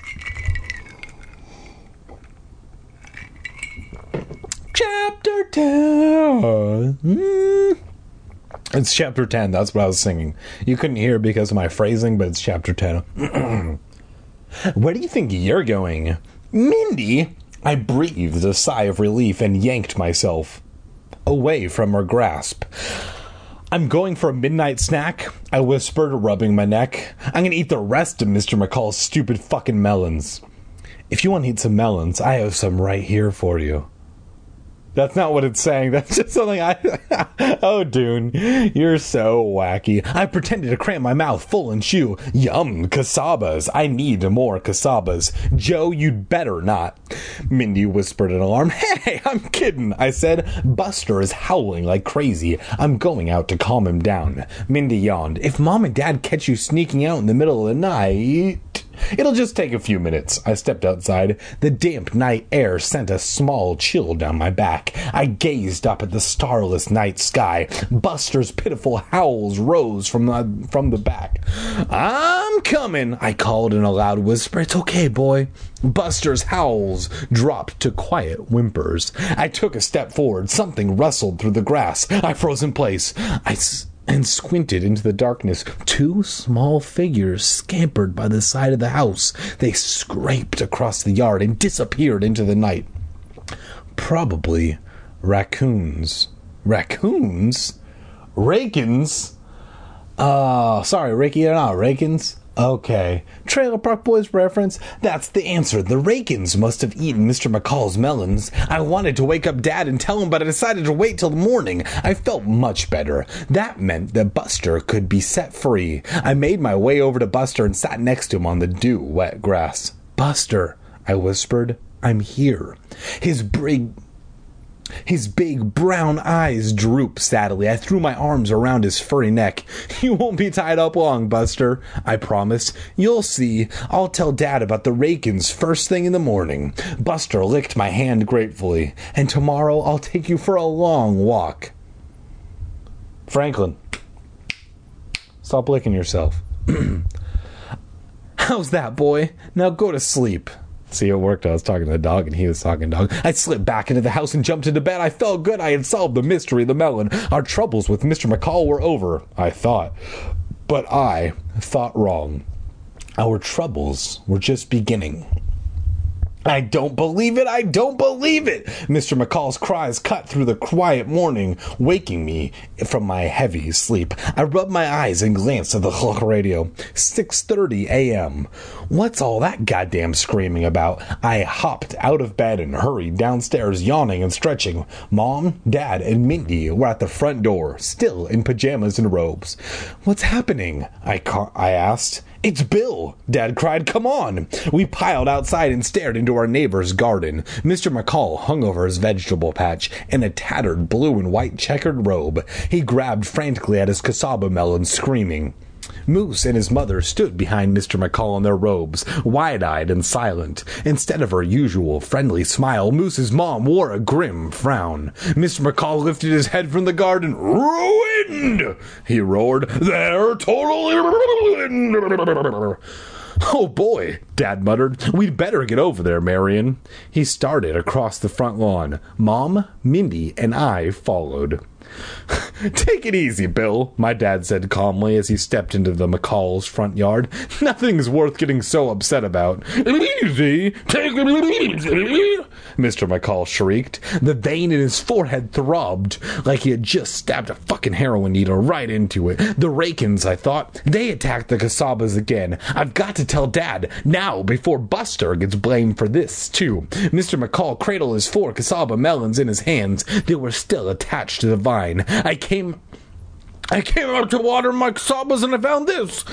Chapter 10. It's chapter 10, that's what I was singing. You couldn't hear because of my phrasing, but it's chapter 10. Where do you think you're going? Mindy! I breathed a sigh of relief and yanked myself away from her grasp. I'm going for a midnight snack, I whispered, rubbing my neck. I'm going to eat the rest of Mr. McCall's stupid fucking melons. If you want to eat some melons, I have some right here for you. That's not what it's saying. That's just something Oh, Dune, you're so wacky. I pretended to cram my mouth full and chew. Yum, cassavas. I need more cassavas. Joe, you'd better not. Mindy whispered in alarm. Hey, I'm kidding, I said. Buster is howling like crazy. I'm going out to calm him down. Mindy yawned. If Mom and Dad catch you sneaking out in the middle of the night... It'll just take a few minutes. I stepped outside. The damp night air sent a small chill down my back. I gazed up at the starless night sky. Buster's pitiful howls rose from the back. "I'm coming," I called in a loud whisper. "It's okay, boy." Buster's howls dropped to quiet whimpers. I took a step forward. Something rustled through the grass. I froze in place. And squinted into the darkness. Two small figures scampered by the side of the house. They scraped across the yard and disappeared into the night. Probably raccoons. Raccoons? Rakins? Sorry, Ricky, they're not Rakins. Okay. Trailer Park Boys reference? That's the answer. The Rakins must have eaten Mr. McCall's melons. I wanted to wake up Dad and tell him, but I decided to wait till the morning. I felt much better. That meant that Buster could be set free. I made my way over to Buster and sat next to him on the dew-wet grass. "Buster," I whispered, "I'm here." His big brown eyes drooped sadly. I threw my arms around his furry neck. "You won't be tied up long, Buster," I promised. "You'll see. I'll tell Dad about the Rakins first thing in the morning." Buster licked my hand gratefully. "And tomorrow I'll take you for a long walk." Franklin, stop licking yourself. "How's that, boy? Now go to sleep." See, it worked. I was talking to the dog, and he was talking dog. I slipped back into the house and jumped into bed. I felt good. I had solved the mystery of the melon. Our troubles with Mr. McCall were over, I thought. But I thought wrong. Our troubles were just beginning. "I don't believe it! I don't believe it!" Mr. McCall's cries cut through the quiet morning, waking me from my heavy sleep. I rubbed my eyes and glanced at the clock radio. 6:30 a.m. What's all that goddamn screaming about? I hopped out of bed and hurried downstairs, yawning and stretching. Mom, Dad, and Mindy were at the front door, still in pajamas and robes. "What's happening?" I asked. "It's Bill!" Dad cried. "Come on!" We piled outside and stared into our neighbor's garden. Mr. McCall hung over his vegetable patch in a tattered blue and white checkered robe. He grabbed frantically at his cassava melon, screaming. Moose and his mother stood behind Mr. McCall in their robes, wide-eyed and silent. Instead of her usual friendly smile, Moose's mom wore a grim frown. Mr. McCall lifted his head from the garden. "Ruined!" he roared. "They're totally ruined!" "Oh boy," Dad muttered. "We'd better get over there, Marion." He started across the front lawn. Mom, Mindy, and I followed. "Take it easy, Bill," my dad said calmly as he stepped into the McCall's front yard. "Nothing's worth getting so upset about." "Easy? Take it easy?" Mr. McCall shrieked. The vein in his forehead throbbed like he had just stabbed a fucking heroin needle right into it. The Rakins, I thought. They attacked the cassavas again. I've got to tell Dad now before Buster gets blamed for this, too. Mr. McCall cradled his 4 cassava melons in his hands. They were still attached to the vine. I came out to water my cassavas and I found this.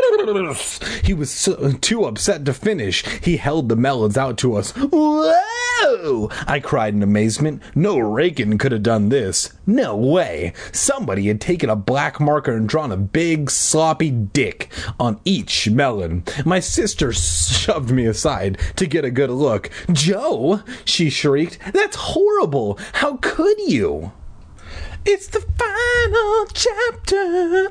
He was too upset to finish. He held the melons out to us. "Whoa!" I cried in amazement. No Rakin could have done this. No way. Somebody had taken a black marker and drawn a big, sloppy dick on each melon. My sister shoved me aside to get a good look. "Joe," she shrieked, "that's horrible. How could you?" It's the final chapter.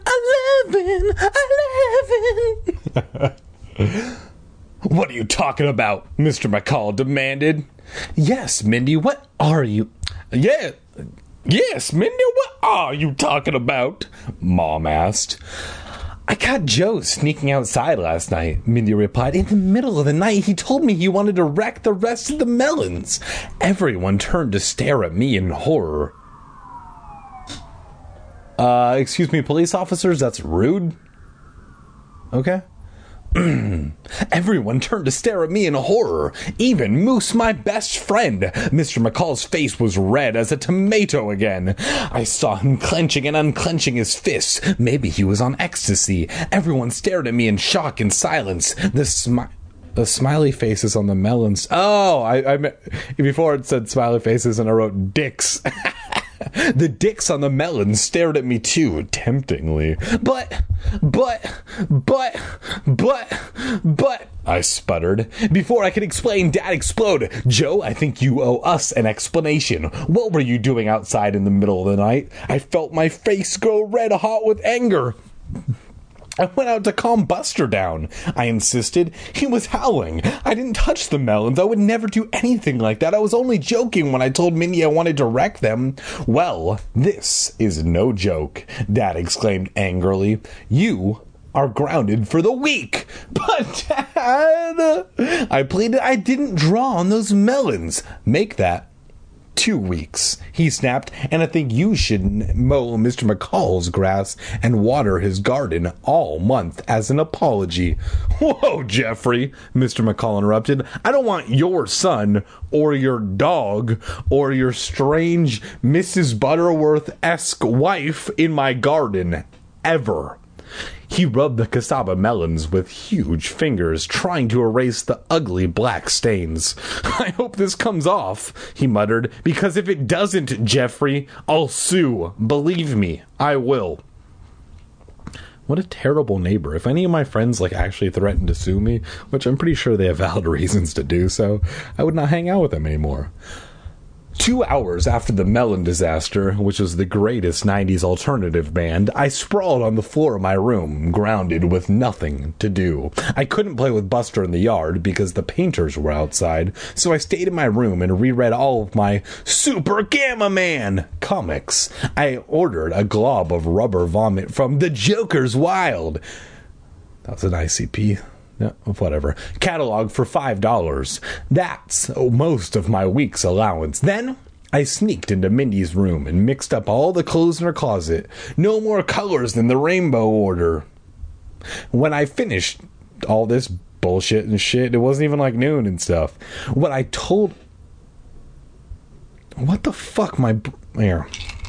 11. "What are you talking about?" Mr. McCall demanded. "Yes, Mindy, what are you?" Yes, Mindy, what are you talking about?" Mom asked. "I caught Joe sneaking outside last night," Mindy replied. "In the middle of the night, he told me he wanted to wreck the rest of the melons." Everyone turned to stare at me in horror. Excuse me, police officers, that's rude. Okay. Everyone turned to stare at me in horror. Even Moose, my best friend. Mr. McCall's face was red as a tomato again. I saw him clenching and unclenching his fists. Maybe he was on ecstasy. Everyone stared at me in shock and silence. The smiley faces on the melons. Oh, I before it said smiley faces and I wrote dicks. The dicks on the melon stared at me too, temptingly. But, I sputtered. Before I could explain, Dad exploded. Joe, I think you owe us an explanation. What were you doing outside in the middle of the night? I felt my face go red hot with anger. I went out to calm Buster down, I insisted. He was howling. I didn't touch the melons. I would never do anything like that. I was only joking when I told Mindy I wanted to wreck them. Well, this is no joke, Dad exclaimed angrily. You are grounded for the week. But, Dad, I pleaded, I didn't draw on those melons. Make that 2 weeks, he snapped, and I think you should mow Mr. McCall's grass and water his garden all month as an apology. Whoa, Jeffrey, Mr. McCall interrupted. I don't want your son or your dog or your strange Mrs. Butterworth-esque wife in my garden, ever. He rubbed the cassava melons with huge fingers, trying to erase the ugly black stains. I hope this comes off, he muttered, because if it doesn't, Jeffrey, I'll sue. Believe me, I will. What a terrible neighbor. If any of my friends actually threatened to sue me, which I'm pretty sure they have valid reasons to do so, I would not hang out with them anymore. 2 hours after the Melon disaster, which was the greatest 90s alternative band, I sprawled on the floor of my room, grounded with nothing to do. I couldn't play with Buster in the yard because the painters were outside, so I stayed in my room and reread all of my Super Gamma Man comics. I ordered a glob of rubber vomit from The Joker's Wild. That was an ICP. Yeah, whatever. Catalog for $5. That's most of my week's allowance. Then I sneaked into Mindy's room and mixed up all the clothes in her closet. No more colors than the rainbow order. When I finished all this bullshit and shit, it wasn't even noon and stuff. What the fuck, here.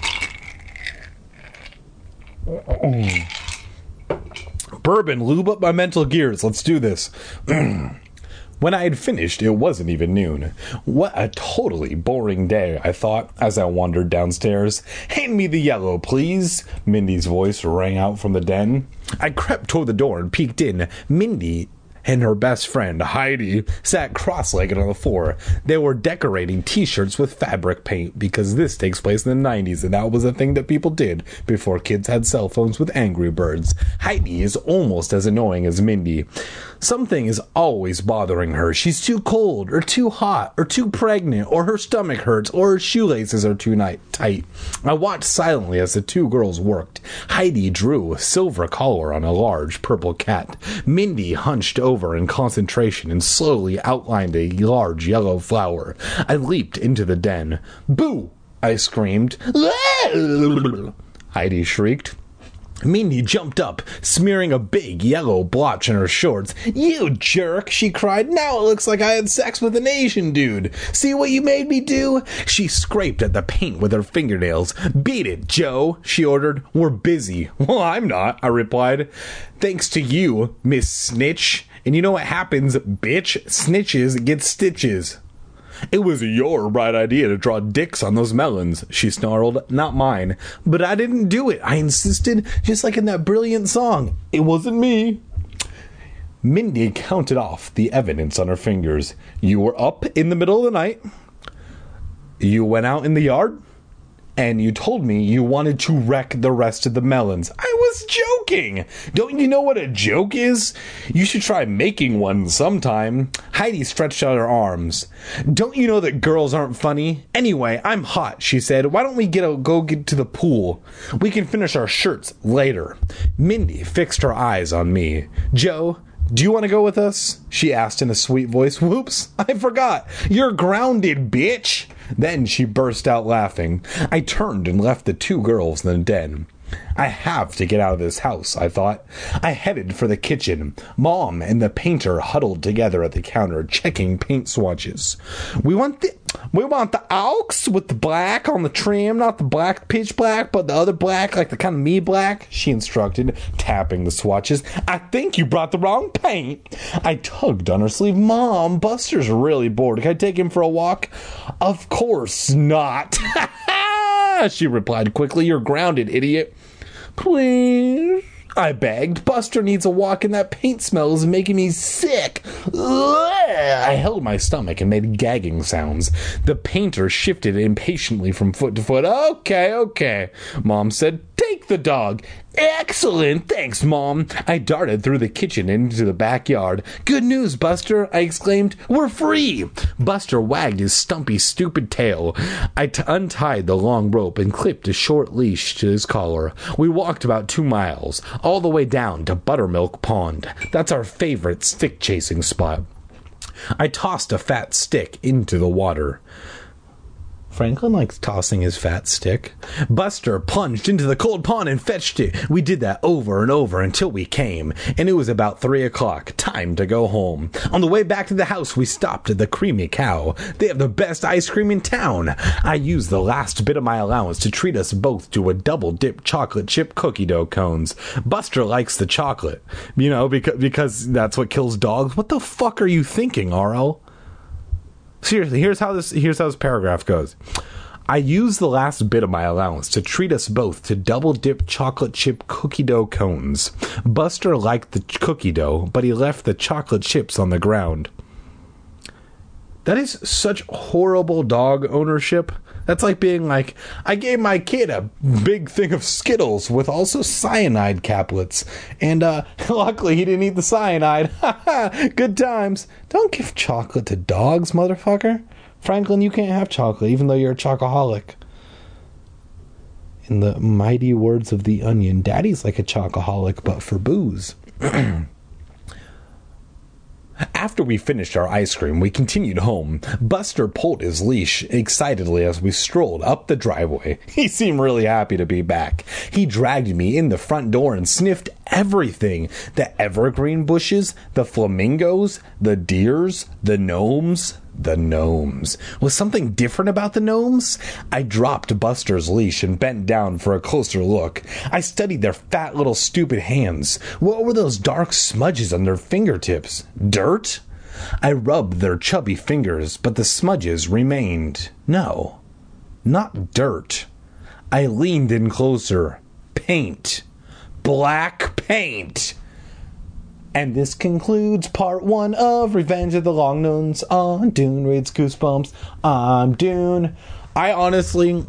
Bourbon, lube up my mental gears. Let's do this. When I had finished, it wasn't even noon. What a totally boring day, I thought, as I wandered downstairs. Hand me the yellow, please. Mindy's voice rang out from the den. I crept toward the door and peeked in. Mindy and her best friend, Heidi, sat cross-legged on the floor. They were decorating t-shirts with fabric paint because this takes place in the 90s and that was a thing that people did before kids had cell phones with Angry Birds. Heidi is almost as annoying as Mindy. Something is always bothering her. She's too cold, or too hot, or too pregnant, or her stomach hurts, or her shoelaces are too tight. I watched silently as the two girls worked. Heidi drew a silver collar on a large purple cat. Mindy hunched over in concentration and slowly outlined a large yellow flower. I leaped into the den. Boo! I screamed. Heidi shrieked. Mindy jumped up, smearing a big yellow blotch in her shorts. You jerk, she cried. Now it looks like I had sex with an Asian dude. See what you made me do? She scraped at the paint with her fingernails. Beat it, Joe, she ordered. We're busy. Well, I'm not, I replied. Thanks to you, Miss Snitch. And you know what happens, bitch? Snitches get stitches. It was your bright idea to draw dicks on those melons, she snarled. Not mine. But I didn't do it, I insisted, just like in that brilliant song. It wasn't me. Mindy counted off the evidence on her fingers. You were up in the middle of the night. You went out in the yard. And you told me you wanted to wreck the rest of the melons. I was joking! Don't you know what a joke is? You should try making one sometime. Heidi stretched out her arms. Don't you know that girls aren't funny? Anyway, I'm hot, she said. Why don't we go to the pool? We can finish our shirts later. Mindy fixed her eyes on me. Joe, do you want to go with us? She asked in a sweet voice. Whoops, I forgot. You're grounded, bitch. Then she burst out laughing. I turned and left the two girls in the den. I have to get out of this house, I thought. I headed for the kitchen. Mom and the painter huddled together at the counter, checking paint swatches. We want the aux with the black on the trim, not the black pitch black, but the other black, like the kind of me black, she instructed, tapping the swatches. I think you brought the wrong paint. I tugged on her sleeve. Mom, Buster's really bored. Can I take him for a walk? Of course not. She replied quickly. You're grounded, idiot. Please. I begged. Buster needs a walk and that paint smell is making me sick. I held my stomach and made gagging sounds. The painter shifted impatiently from foot to foot. Okay, Mom said. Take the dog. Excellent, thanks, Mom. I darted through the kitchen into the backyard. Good news, Buster, I exclaimed. We're free. Buster wagged his stumpy, stupid tail. I untied the long rope and clipped a short leash to his collar. We walked about 2 miles, all the way down to Buttermilk Pond. That's our favorite stick-chasing spot. I tossed a fat stick into the water. Franklin likes tossing his fat stick. Buster plunged into the cold pond and fetched it. We did that over and over until we came, and it was about 3 o'clock. Time to go home. On the way back to the house, we stopped at the Creamy Cow. They have the best ice cream in town. I used the last bit of my allowance to treat us both to a double-dip chocolate chip cookie dough cones. Buster likes the chocolate, because that's what kills dogs. What the fuck are you thinking, RL? Seriously, here's how this paragraph goes. I used the last bit of my allowance to treat us both to double-dip chocolate chip cookie dough cones. Buster liked the cookie dough, but he left the chocolate chips on the ground. That is such horrible dog ownership. That's like being like, I gave my kid a big thing of Skittles with also cyanide caplets. And luckily he didn't eat the cyanide. Good times. Don't give chocolate to dogs, motherfucker. Franklin, you can't have chocolate, even though you're a chocoholic. In the mighty words of the Onion, Daddy's like a chocoholic, but for booze. After we finished our ice cream, we continued home. Buster pulled his leash excitedly as we strolled up the driveway. He seemed really happy to be back. He dragged me in the front door and sniffed everything. The evergreen bushes, the flamingos, the deers, the gnomes. The gnomes. Was something different about the gnomes? I dropped Buster's leash and bent down for a closer look. I studied their fat little stupid hands. What were those dark smudges on their fingertips? Dirt? I rubbed their chubby fingers, but the smudges remained. No, not dirt. I leaned in closer. Paint. Black paint. And this concludes part 1 of Revenge of the Longnose on Dune Reads Goosebumps. I'm Dune. I honestly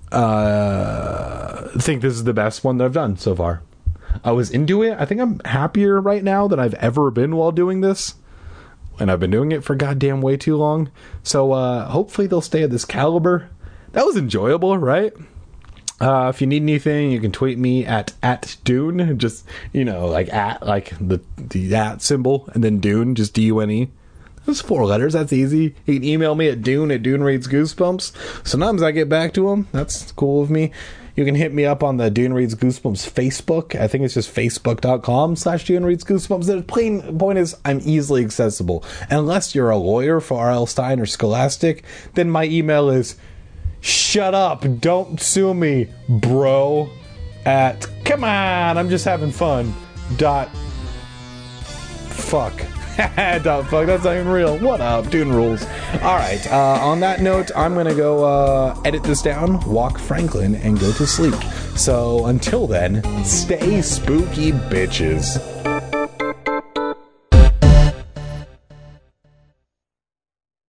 think this is the best one that I've done so far. I was into it. I think I'm happier right now than I've ever been while doing this. And I've been doing it for goddamn way too long. So hopefully they'll stay at this caliber. That was enjoyable, right? If you need anything, you can tweet me at Dune, just, like the at symbol, and then Dune, just D-U-N-E. That's 4 letters, that's easy. You can email me at Dune Reads Goosebumps. Sometimes I get back to them, that's cool with me. You can hit me up on the Dune Reads Goosebumps Facebook. I think it's just facebook.com/Dune Reads Goosebumps. The plain point is, I'm easily accessible. Unless you're a lawyer for R.L. Stine or Scholastic, then my email is shut up, don't sue me, bro, at come on, I'm just having fun fuck that's not even real. What up, Dune rules. Alright, on that note, I'm gonna go edit this down, walk Franklin, and go to sleep. So until then, stay spooky, bitches.